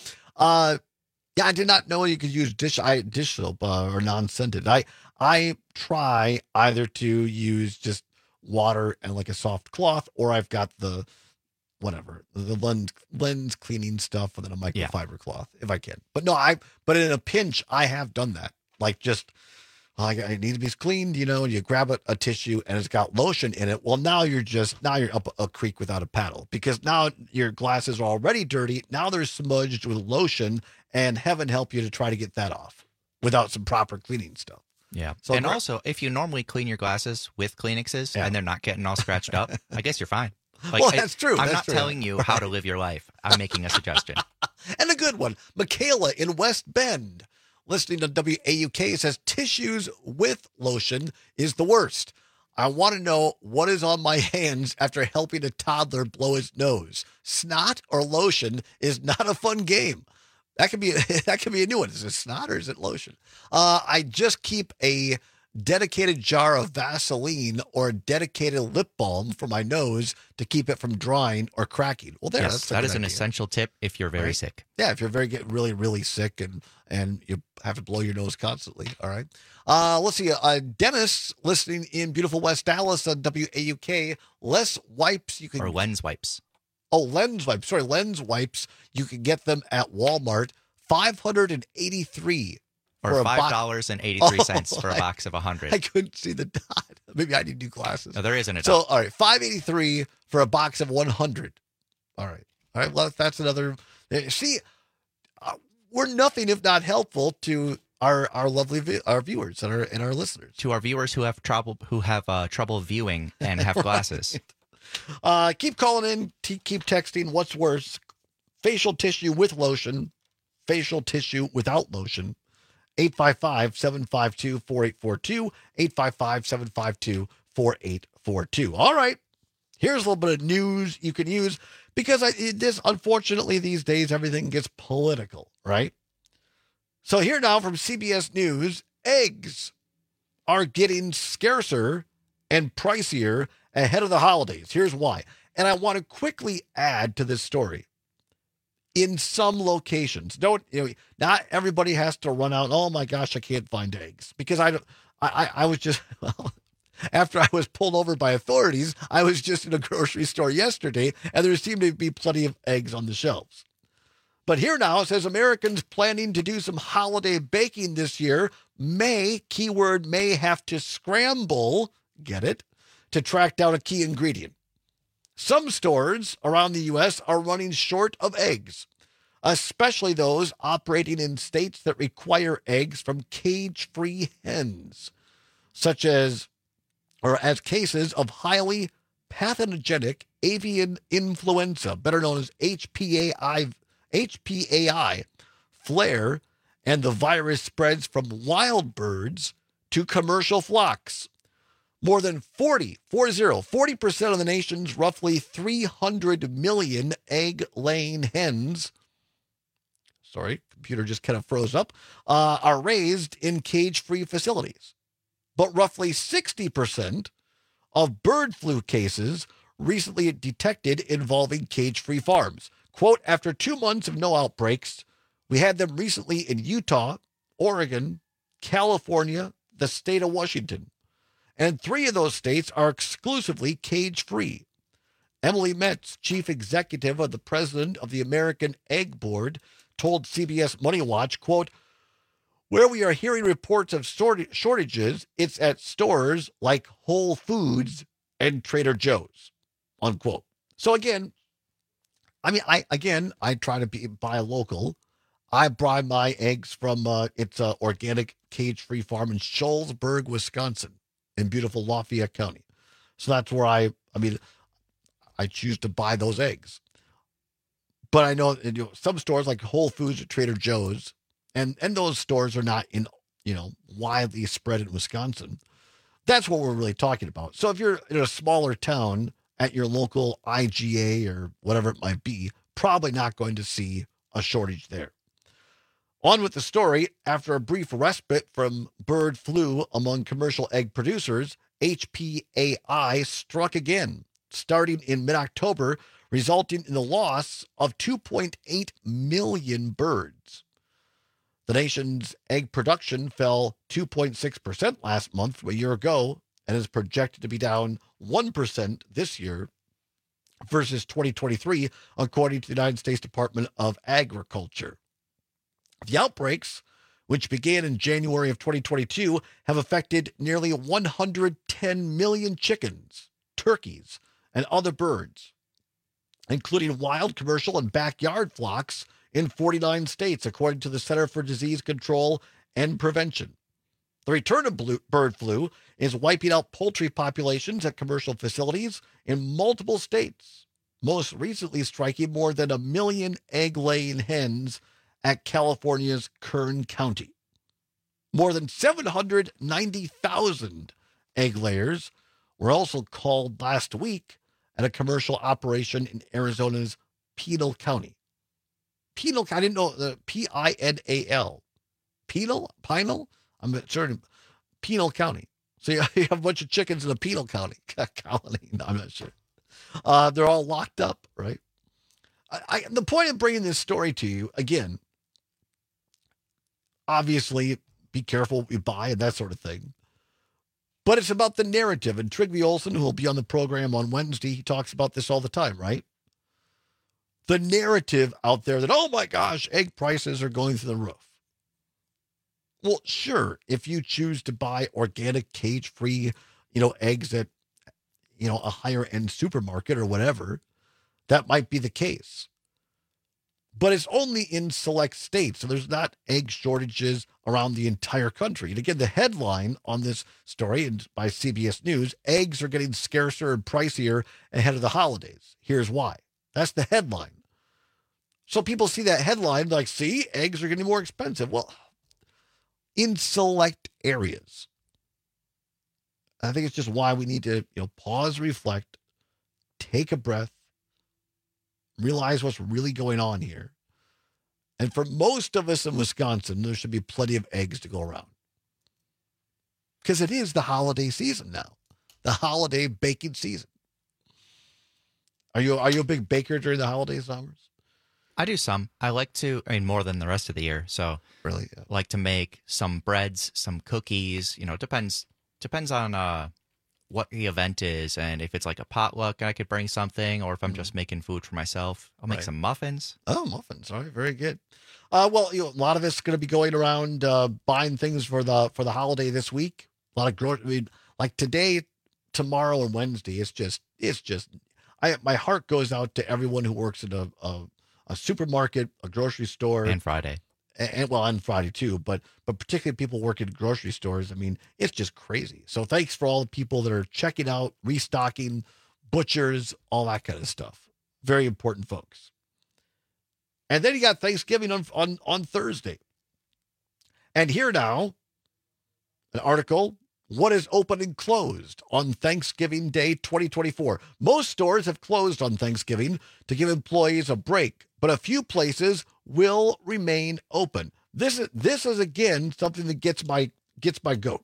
Uh, yeah, I did not know you could use dish I, dish soap uh, or non-scented. I I try either to use just water and like a soft cloth, or I've got the whatever the lens lens cleaning stuff and then a microfiber cloth if I can. But no, I but in a pinch I have done that. Like just. I it needs to be cleaned, you know, and you grab a, a tissue and it's got lotion in it. Well, now you're just, now you're up a creek without a paddle, because now your glasses are already dirty. Now they're smudged with lotion, and heaven help you to try to get that off without some proper cleaning stuff. Yeah. So and gr- also, if you normally clean your glasses with Kleenexes Yeah. and they're not getting all scratched up, I guess you're fine. Like, Well, I- that's true. I'm That's not true. telling you how to live your life. I'm making a suggestion. And a good one. Michaela in West Bend, listening to W A U K, says tissues with lotion is the worst. I want to know what is on my hands after helping a toddler blow his nose. Snot or lotion is not a fun game. That could be that could be a new one. Is it snot or is it lotion? Uh, I just keep a dedicated jar of Vaseline or a dedicated lip balm for my nose to keep it from drying or cracking. Well, there, yes, that's a that good is an idea. essential tip if you're very Right. sick. Yeah, if you're very get really really sick and and you have to blow your nose constantly. All right. Uh, let's see. Uh, Dennis listening in beautiful West Dallas on W A U K. Less wipes you can Or lens wipes. Oh, lens wipes. Sorry, lens wipes. You can get them at Walmart. Five hundred and eighty-three. for Or a bo- five dollars and eighty-three cents Oh, for a I- box of one hundred. I couldn't see the dot. Maybe I need new glasses. No, there isn't a So, dot. all right, five eighty-three for a box of one hundred. All right. All right, well, that's another. eh, See, uh, we're nothing if not helpful to our our lovely vi- our viewers and our and our listeners. To our viewers who have trouble who have uh, trouble viewing and have glasses. Uh, keep calling in. T- keep texting. What's worse, facial tissue with lotion, facial tissue without lotion? eight five five, seven five two, four eight four two, eight five five, seven five two, four eight four two. All right. Here's a little bit of news you can use, because I, it, this, unfortunately, these days, everything gets political, right? So here now from C B S News, eggs are getting scarcer and pricier ahead of the holidays. Here's why. And I want to quickly add to this story. In some locations, don't, you know, not everybody has to run out. Oh my gosh, I can't find eggs, because I don't, I, I, I was just, well, after I was pulled over by authorities, I was just in a grocery store yesterday, and there seemed to be plenty of eggs on the shelves. But here now, it says Americans planning to do some holiday baking this year may, keyword may, have to scramble, get it, to track down a key ingredient. Some stores around the U S are running short of eggs, especially those operating in states that require eggs from cage-free hens, such as, or as cases of highly pathogenic avian influenza, better known as H P A I, H P A I flare, and the virus spreads from wild birds to commercial flocks. More than forty, forty, forty percent of the nation's roughly three hundred million egg-laying hens, sorry, computer just kind of froze up, uh, are raised in cage-free facilities. But roughly sixty percent of bird flu cases recently detected involving cage-free farms. Quote, after two months of no outbreaks, we had them recently in Utah, Oregon, California, the state of Washington. And three of those states are exclusively cage-free. Emily Metz, chief executive of the president of the American Egg Board, told C B S Money Watch, quote, where we are hearing reports of shortages, it's at stores like Whole Foods and Trader Joe's, unquote. So again, I mean, I again, I try to be, buy local. I buy my eggs from, uh, it's an organic cage-free farm in Shullsburg, Wisconsin, in beautiful Lafayette County. So that's where I, I mean, I choose to buy those eggs. But I know, you know some stores like Whole Foods or Trader Joe's, and, and those stores are not in, you know, widely spread in Wisconsin. That's what we're really talking about. So if you're in a smaller town at your local I G A or whatever it might be, probably not going to see a shortage there. On with the story. After a brief respite from bird flu among commercial egg producers, H P A I struck again, starting in mid-October, resulting in the loss of two point eight million birds. The nation's egg production fell two point six percent last month from a year ago and is projected to be down one percent this year versus twenty twenty-three, according to the United States Department of Agriculture. The outbreaks, which began in January of twenty twenty-two, have affected nearly one hundred ten million chickens, turkeys, and other birds, including wild, commercial, and backyard flocks in forty-nine states, according to the Center for Disease Control and Prevention. The return of bird flu is wiping out poultry populations at commercial facilities in multiple states, most recently striking more than a million egg-laying hens at California's Kern County. More than seven hundred ninety thousand egg layers were also called last week at a commercial operation in Arizona's Pinal County. Pinal, I didn't know the P I N A L. Pinal? Pinal? I'm certain. Pinal County. So you have a bunch of chickens in the Pinal County colony. No, I'm not sure. Uh, they're all locked up, right? I, I, the point of bringing this story to you, again, obviously, be careful what you buy and that sort of thing. But it's about the narrative. And Trygve Olsen, who will be on the program on Wednesday, he talks about this all the time, right? The narrative out there that, oh my gosh, egg prices are going through the roof. Well, sure, if you choose to buy organic, cage-free, you know, eggs at, you know, a higher-end supermarket or whatever, that might be the case. But it's only in select states, so there's not egg shortages around the entire country. And again, the headline on this story and by C B S News, eggs are getting scarcer and pricier ahead of the holidays. Here's why. That's the headline. So people see that headline like, see, eggs are getting more expensive. Well, in select areas. I think it's just why we need to, you know, pause, reflect, take a breath, realize what's really going on here. And for most of us in Wisconsin, there should be plenty of eggs to go around. Because it is the holiday season now. The holiday baking season. Are you are you a big baker during the holiday summers? I do some. I like to, I mean, more than the rest of the year. So really, yeah. like to make some breads, some cookies. You know, it depends depends on uh, what the event is, and if it's like a potluck, I could bring something, or if I'm mm-hmm. just making food for myself, I'll make right. some muffins. Oh, muffins! All right, very good. Uh, well, you know, a lot of us going to be going around uh, buying things for the for the holiday this week. A lot of grocery, I mean, like today, tomorrow, and Wednesday. It's just it's just. I my heart goes out to everyone who works in a, a a supermarket, a grocery store, and Friday, and, and well, on Friday too. But but particularly people working in grocery stores. I mean, it's just crazy. So thanks for all the people that are checking out, restocking, butchers, all that kind of stuff. Very important folks. And then you got Thanksgiving on, on, on Thursday. And here now, an article, what is open and closed on Thanksgiving Day twenty twenty-four? Most stores have closed on Thanksgiving to give employees a break, but a few places will remain open. This is, this is again, something that gets my, gets my goat.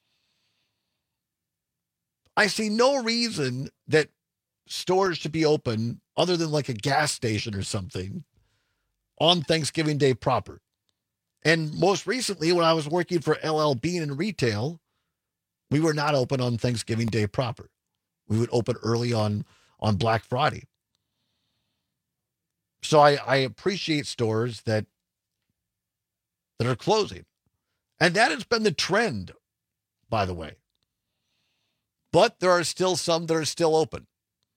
I see no reason that stores should be open other than like a gas station or something on Thanksgiving Day proper. And most recently, when I was working for L L Bean in retail, we were not open on Thanksgiving Day proper. We would open early on, on Black Friday. So I, I appreciate stores that, that are closing. And that has been the trend, by the way. But there are still some that are still open.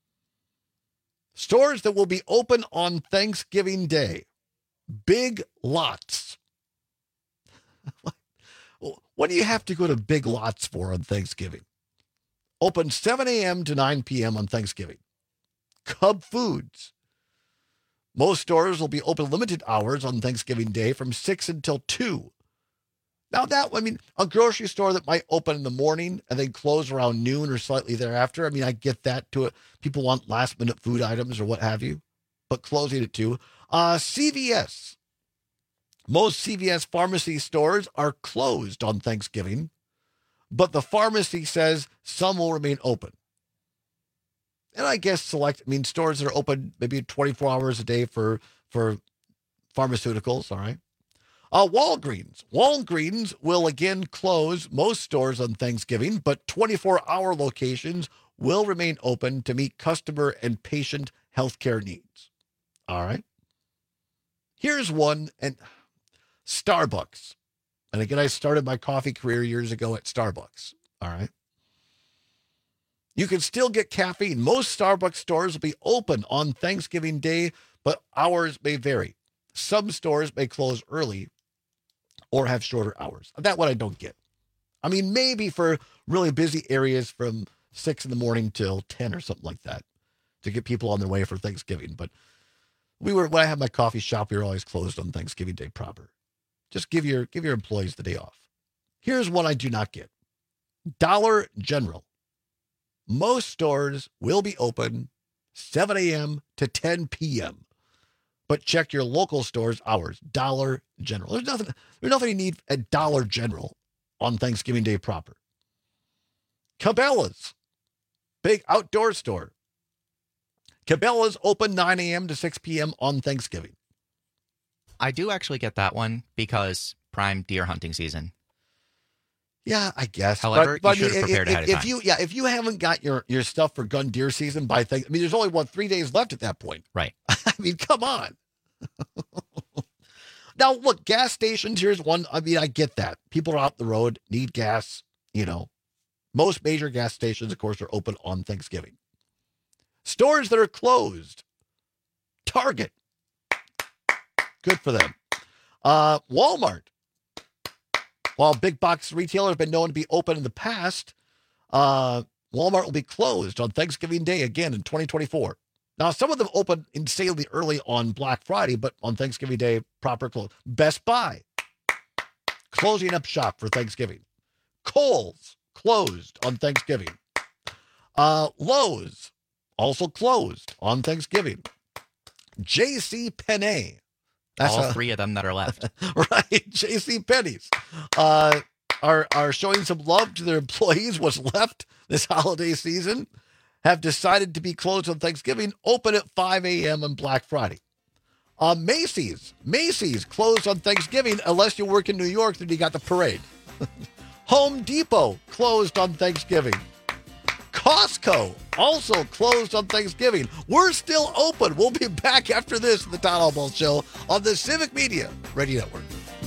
Stores that will be open on Thanksgiving Day. Big Lots. What do you have to go to Big Lots for on Thanksgiving? Open seven a.m. to nine p.m. on Thanksgiving. Cub Foods. Most stores will be open limited hours on Thanksgiving Day from six until two. Now that, I mean, a grocery store that might open in the morning and then close around noon or slightly thereafter. I mean, I get that to it. People want last minute food items or what have you, but closing at two. Uh, C V S. Most C V S pharmacy stores are closed on Thanksgiving, but the pharmacy says some will remain open. And I guess select, I mean, stores that are open maybe twenty-four hours a day for, for pharmaceuticals, all right? Uh, Walgreens. Walgreens will again close most stores on Thanksgiving, but twenty-four hour locations will remain open to meet customer and patient healthcare needs. All right. Here's one, and Starbucks. And again, I started my coffee career years ago at Starbucks. All right. You can still get caffeine. Most Starbucks stores will be open on Thanksgiving Day, but hours may vary. Some stores may close early or have shorter hours. That's what I don't get. I mean, maybe for really busy areas from six in the morning till ten or something like that to get people on their way for Thanksgiving. But we were, when I had my coffee shop, we were always closed on Thanksgiving Day proper. Just give your, give your employees the day off. Here's one I do not get. Dollar General. Most stores will be open seven a.m. to ten p.m., but check your local store's hours. Dollar General. There's nothing, there's nothing you need at Dollar General on Thanksgiving Day proper. Cabela's, big outdoor store. Cabela's open nine a.m. to six p.m. on Thanksgiving. I do actually get that one because prime deer hunting season. Yeah, I guess. However, but, but you should have if, prepared if, ahead of if time. you, yeah, if you haven't got your, your stuff for gun deer season by things, I mean, there's only what three days left at that point. Right. I mean, come on. Now, look, gas stations. Here's one. I mean, I get that people are out the road, need gas. You know, most major gas stations, of course, are open on Thanksgiving. Stores that are closed. Target. Good for them. Uh, Walmart. While big box retailers have been known to be open in the past, uh, Walmart will be closed on Thanksgiving Day again in twenty twenty-four. Now, some of them open insanely early on Black Friday, but on Thanksgiving Day, proper close. Best Buy, closing up shop for Thanksgiving. Kohl's, closed on Thanksgiving. Uh, Lowe's, also closed on Thanksgiving. J C Penney. That's all a, three of them that are left. Right. J C Penney's uh, are, are showing some love to their employees. What's left this holiday season have decided to be closed on Thanksgiving, open at five a.m. on Black Friday. Uh, Macy's. Macy's closed on Thanksgiving unless you work in New York, then you got the parade. Home Depot closed on Thanksgiving. Costco also closed on Thanksgiving. We're still open. We'll be back after this at the Todd Albaugh Show on the Civic Media Radio Network.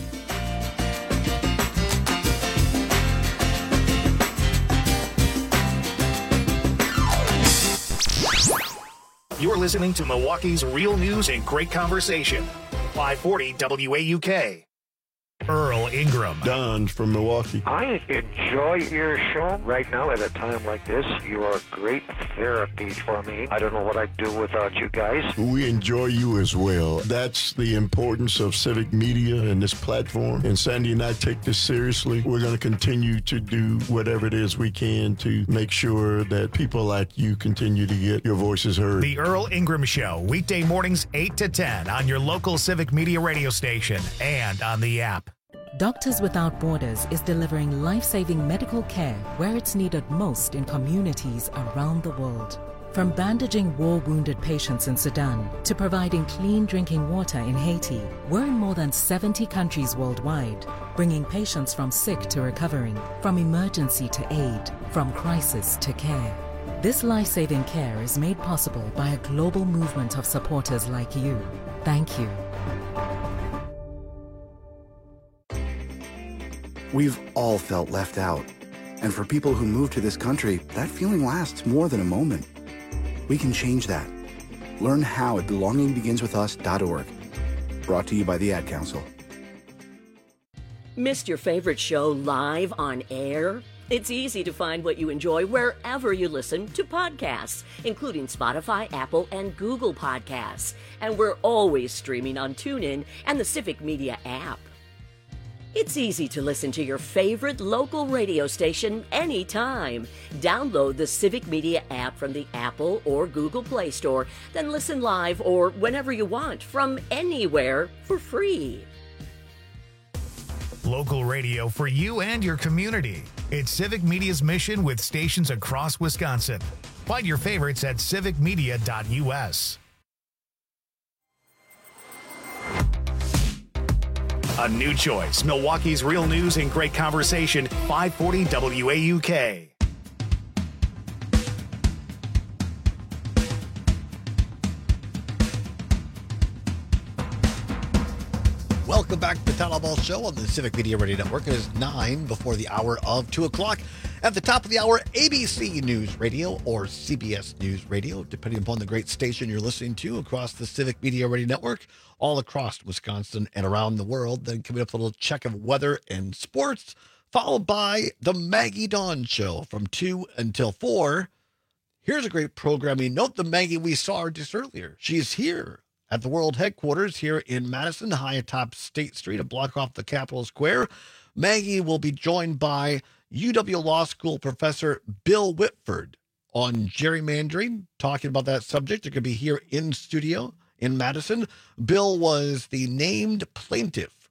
You're listening to Milwaukee's real news and great conversation. five forty W A U K. Earl Ingram. Don from Milwaukee. I enjoy your show right now at a time like this. You are great therapy for me. I don't know what I'd do without you guys. We enjoy you as well. That's the importance of civic media and this platform. And Sandy and I take this seriously. We're going to continue to do whatever it is we can to make sure that people like you continue to get your voices heard. The Earl Ingram Show, weekday mornings eight to ten on your local civic media radio station and on the app. Doctors Without Borders is delivering life-saving medical care where it's needed most in communities around the world. From bandaging war-wounded patients in Sudan to providing clean drinking water in Haiti, we're in more than seventy countries worldwide, bringing patients from sick to recovering, from emergency to aid, from crisis to care. This life-saving care is made possible by a global movement of supporters like you. Thank you. We've all felt left out. And for people who move to this country, that feeling lasts more than a moment. We can change that. Learn how at belonging begins with us dot org. Brought to you by the Ad Council. Missed your favorite show live on air? It's easy to find what you enjoy wherever you listen to podcasts, including Spotify, Apple, and Google Podcasts. And we're always streaming on TuneIn and the Civic Media app. It's easy to listen to your favorite local radio station anytime. Download the Civic Media app from the Apple or Google Play Store, then listen live or whenever you want from anywhere for free. Local radio for you and your community. It's Civic Media's mission with stations across Wisconsin. Find your favorites at civic media dot u s. A new choice. Milwaukee's Real News and Great Conversation, five forty W A U K. Welcome back to the Town Hall Show on the Civic Media Radio Network. It is nine before the hour of two o'clock. At the top of the hour, A B C News Radio or C B S News Radio, depending upon the great station you're listening to across the Civic Media Radio Network, all across Wisconsin and around the world. Then coming up, a little check of weather and sports, followed by the Maggie Dawn Show from two until four. Here's a great programming note. The Maggie we saw just earlier, she's here at the world headquarters here in Madison, high atop State Street, a block off the Capitol Square. Maggie will be joined by U W Law School professor Bill Whitford on gerrymandering, talking about that subject. It could be here in studio in Madison. Bill was the named plaintiff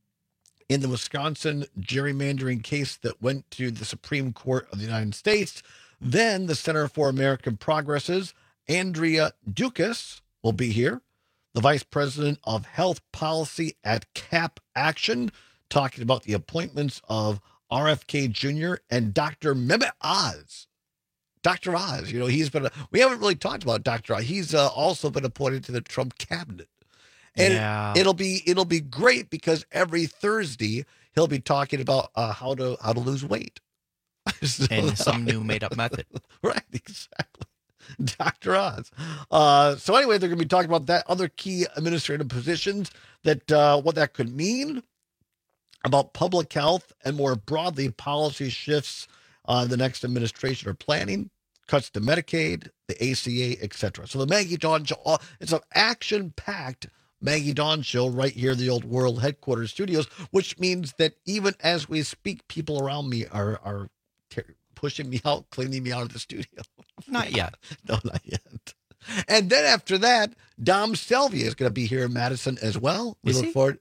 in the Wisconsin gerrymandering case that went to the Supreme Court of the United States. Then the Center for American Progress's Andrea Dukas will be here, the Vice President of Health Policy at CAP Action, talking about the appointments of R F K Junior and Doctor Mehmet Oz. Doctor Oz, you know, he's been, a, we haven't really talked about Doctor Oz. He's uh, also been appointed to the Trump cabinet. And yeah. it, it'll be, it'll be great because every Thursday he'll be talking about uh, how to, how to lose weight. so, and some new made up method. Right, exactly. Doctor Oz. Uh, so anyway, they're going to be talking about that, other key administrative positions, that uh, what that could mean about public health and more broadly policy shifts uh, the next administration are planning, cuts to Medicaid, the A C A, et cetera. So the Maggie Dawn Show, it's an action-packed Maggie Dawn Show right here in the old World Headquarters Studios, which means that even as we speak, people around me are are t- pushing me out, cleaning me out of the studio. Not yet. No, not yet. And then after that, Dom Selvia is going to be here in Madison as well. We Is look he? forward.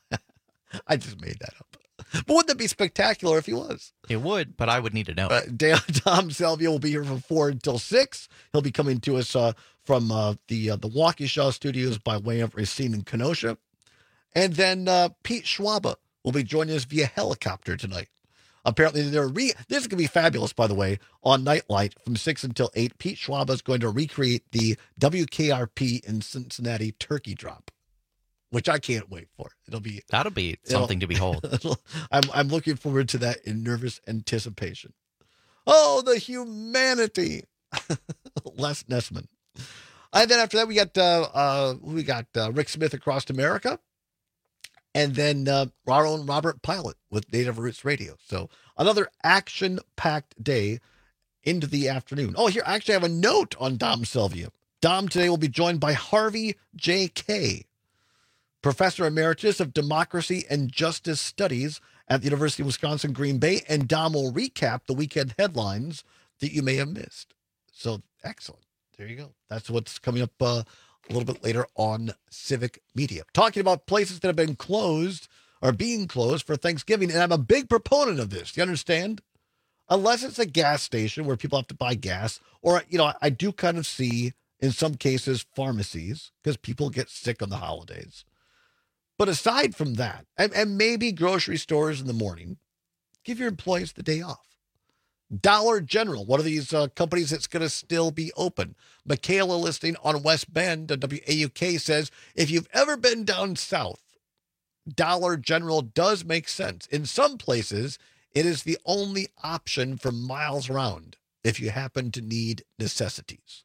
I just made that up. But wouldn't that be spectacular if he was? It would, but I would need to know. Uh, Dom Selvia will be here from four until six. He'll be coming to us uh, from uh, the uh, the Waukesha studios by way of Racine and Kenosha. And then uh, Pete Schwaba will be joining us via helicopter tonight. Apparently, they're re- this is going to be fabulous, by the way, on Nightlight from six until eight. Pete Schwaba is going to recreate the W K R P in Cincinnati turkey drop, which I can't wait for. It'll be That'll be something to behold. I'm I'm looking forward to that in nervous anticipation. Oh, the humanity. Les Nessman. And then after that, we got uh, uh, we got uh, Rick Smith Across America. and then uh, our own Robert Pilot with Native Roots Radio. So another action-packed day into the afternoon. Oh, here, I actually have a note on Dom Sylvia. Dom today will be joined by Harvey J. Kaye, Professor Emeritus of Democracy and Justice Studies at the University of Wisconsin, Green Bay, and Dom will recap the weekend headlines that you may have missed. So, excellent. There you go. That's what's coming up uh, a little bit later on Civic Media. Talking about places that have been closed or being closed for Thanksgiving, and I'm a big proponent of this. Do you understand? Unless it's a gas station where people have to buy gas, or, you know, I do kind of see, in some cases, pharmacies, because people get sick on the holidays. But aside from that, and, and maybe grocery stores in the morning, give your employees the day off. Dollar General, one of these uh, companies that's going to still be open. Michaela listing on West Bend, W A U K says, if you've ever been down south, Dollar General does make sense. In some places, it is the only option for miles around if you happen to need necessities.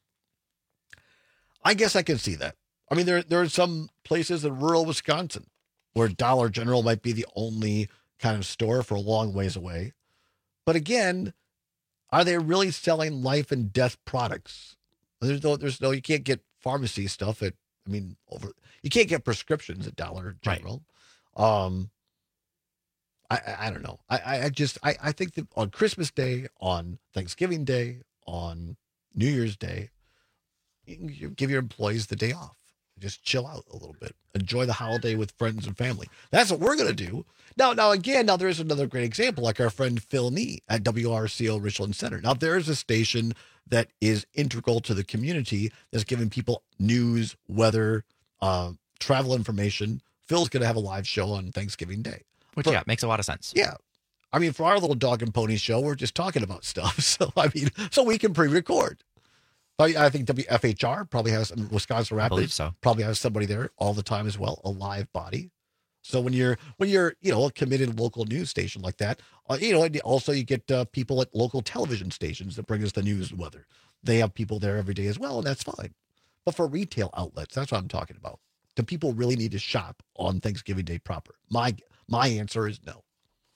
I guess I can see that. I mean, there, there are some places in rural Wisconsin where Dollar General might be the only kind of store for a long ways away. But again, are they really selling life and death products? There's no, there's no, you can't get pharmacy stuff at, I mean, over, you can't get prescriptions at Dollar General. Right. Um, I, I, I don't know. I, I just, I, I think that on Christmas Day, on Thanksgiving Day, on New Year's Day, you can give your employees the day off. Just chill out a little bit. Enjoy the holiday with friends and family. That's what we're going to do. Now, now again, now there's another great example, like our friend Phil Nee at W R C O Richland Center. Now, there's a station that is integral to the community that's giving people news, weather, uh, travel information. Phil's going to have a live show on Thanksgiving Day. Which, but, yeah, makes a lot of sense. Yeah. I mean, for our little dog and pony show, we're just talking about stuff. So, I mean, so we can pre-record. I think W F H R probably has, Wisconsin Rapids, I believe so. Probably has somebody there all the time as well, a live body. So when you're, when you're, you know, a committed local news station like that, uh, you know, and also you get uh, people at local television stations that bring us the news and weather. They have people there every day as well, and that's fine. But for retail outlets, that's what I'm talking about. Do people really need to shop on Thanksgiving Day proper? My, my answer is no.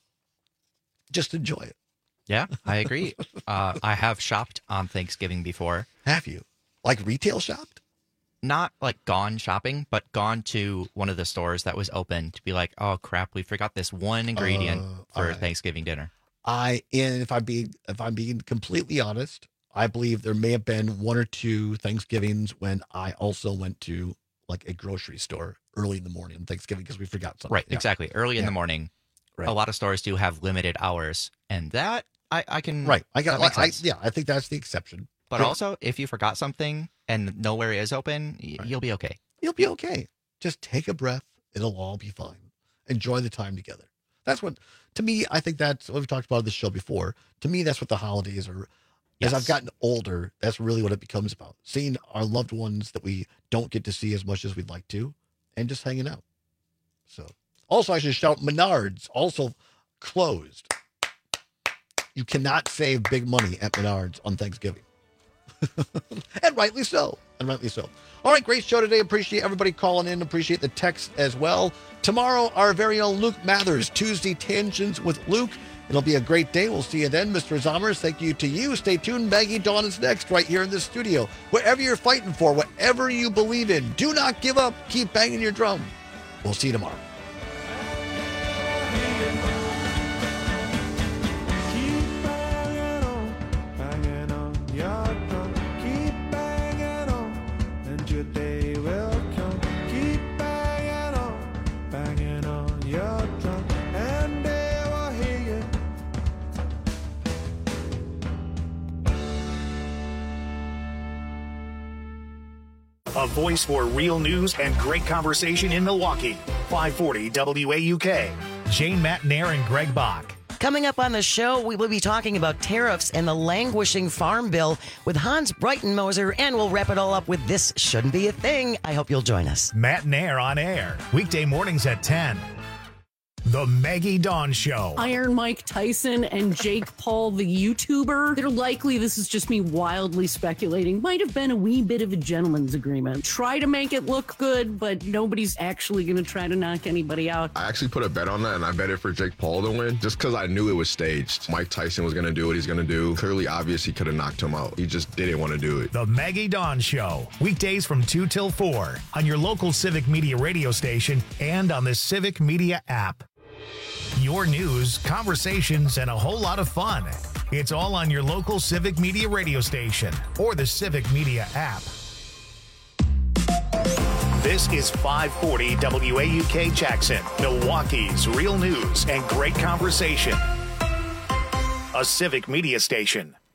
Just enjoy it. Yeah, I agree. uh, I have shopped on Thanksgiving before. Have you? Like retail shopped? Not like gone shopping, but gone to one of the stores that was open to be like, oh crap, we forgot this one ingredient uh, for right. Thanksgiving dinner. I and if I'm being if I'm being completely honest, I believe there may have been one or two Thanksgivings when I also went to like a grocery store early in the morning on Thanksgiving because we forgot something. Right, yeah. exactly. Early in yeah. the morning. Right. A lot of stores do have limited hours, and that I, I can right. I got. That I, I, yeah, I think that's the exception. But yeah. also, if you forgot something and nowhere is open, y- right. you'll be okay. You'll be okay. Just take a breath. It'll all be fine. Enjoy the time together. That's what, to me, I think that's what we've talked about on this show before. To me, that's what the holidays are. Yes. As I've gotten older, that's really what it becomes about. Seeing our loved ones that we don't get to see as much as we'd like to, and just hanging out. So, also, I should shout Menards, also closed. You cannot save big money at Menards on Thanksgiving. And rightly so. And rightly so. All right, great show today. Appreciate everybody calling in. Appreciate the text as well. Tomorrow, our very own Luke Mathers, Tuesday Tangents with Luke. It'll be a great day. We'll see you then. Mister Zommers, thank you to you. Stay tuned. Maggie Dawn is next right here in the studio. Whatever you're fighting for, whatever you believe in, do not give up. Keep banging your drum. We'll see you tomorrow. A voice for real news and great conversation in Milwaukee. five forty W A U K. Jane Matnair and Greg Bach. Coming up on the show, we will be talking about tariffs and the languishing farm bill with Hans Breitenmoser, and we'll wrap it all up with This Shouldn't Be a Thing. I hope you'll join us. Matnair on air. Weekday mornings at ten. The Maggie Dawn Show. Iron Mike Tyson and Jake Paul, the YouTuber. They're likely, this is just me wildly speculating, might have been a wee bit of a gentleman's agreement. Try to make it look good, but nobody's actually going to try to knock anybody out. I actually put a bet on that, and I bet it for Jake Paul to win, just because I knew it was staged. Mike Tyson was going to do what he's going to do. Clearly obvious he could have knocked him out. He just didn't want to do it. The Maggie Dawn Show. Weekdays from two till four on your local Civic Media radio station and on the Civic Media app. Your news, conversations, and a whole lot of fun. It's all on your local Civic Media radio station or the Civic Media app. This is five forty W A U K Jackson, Milwaukee's real news and great conversation. A Civic Media station.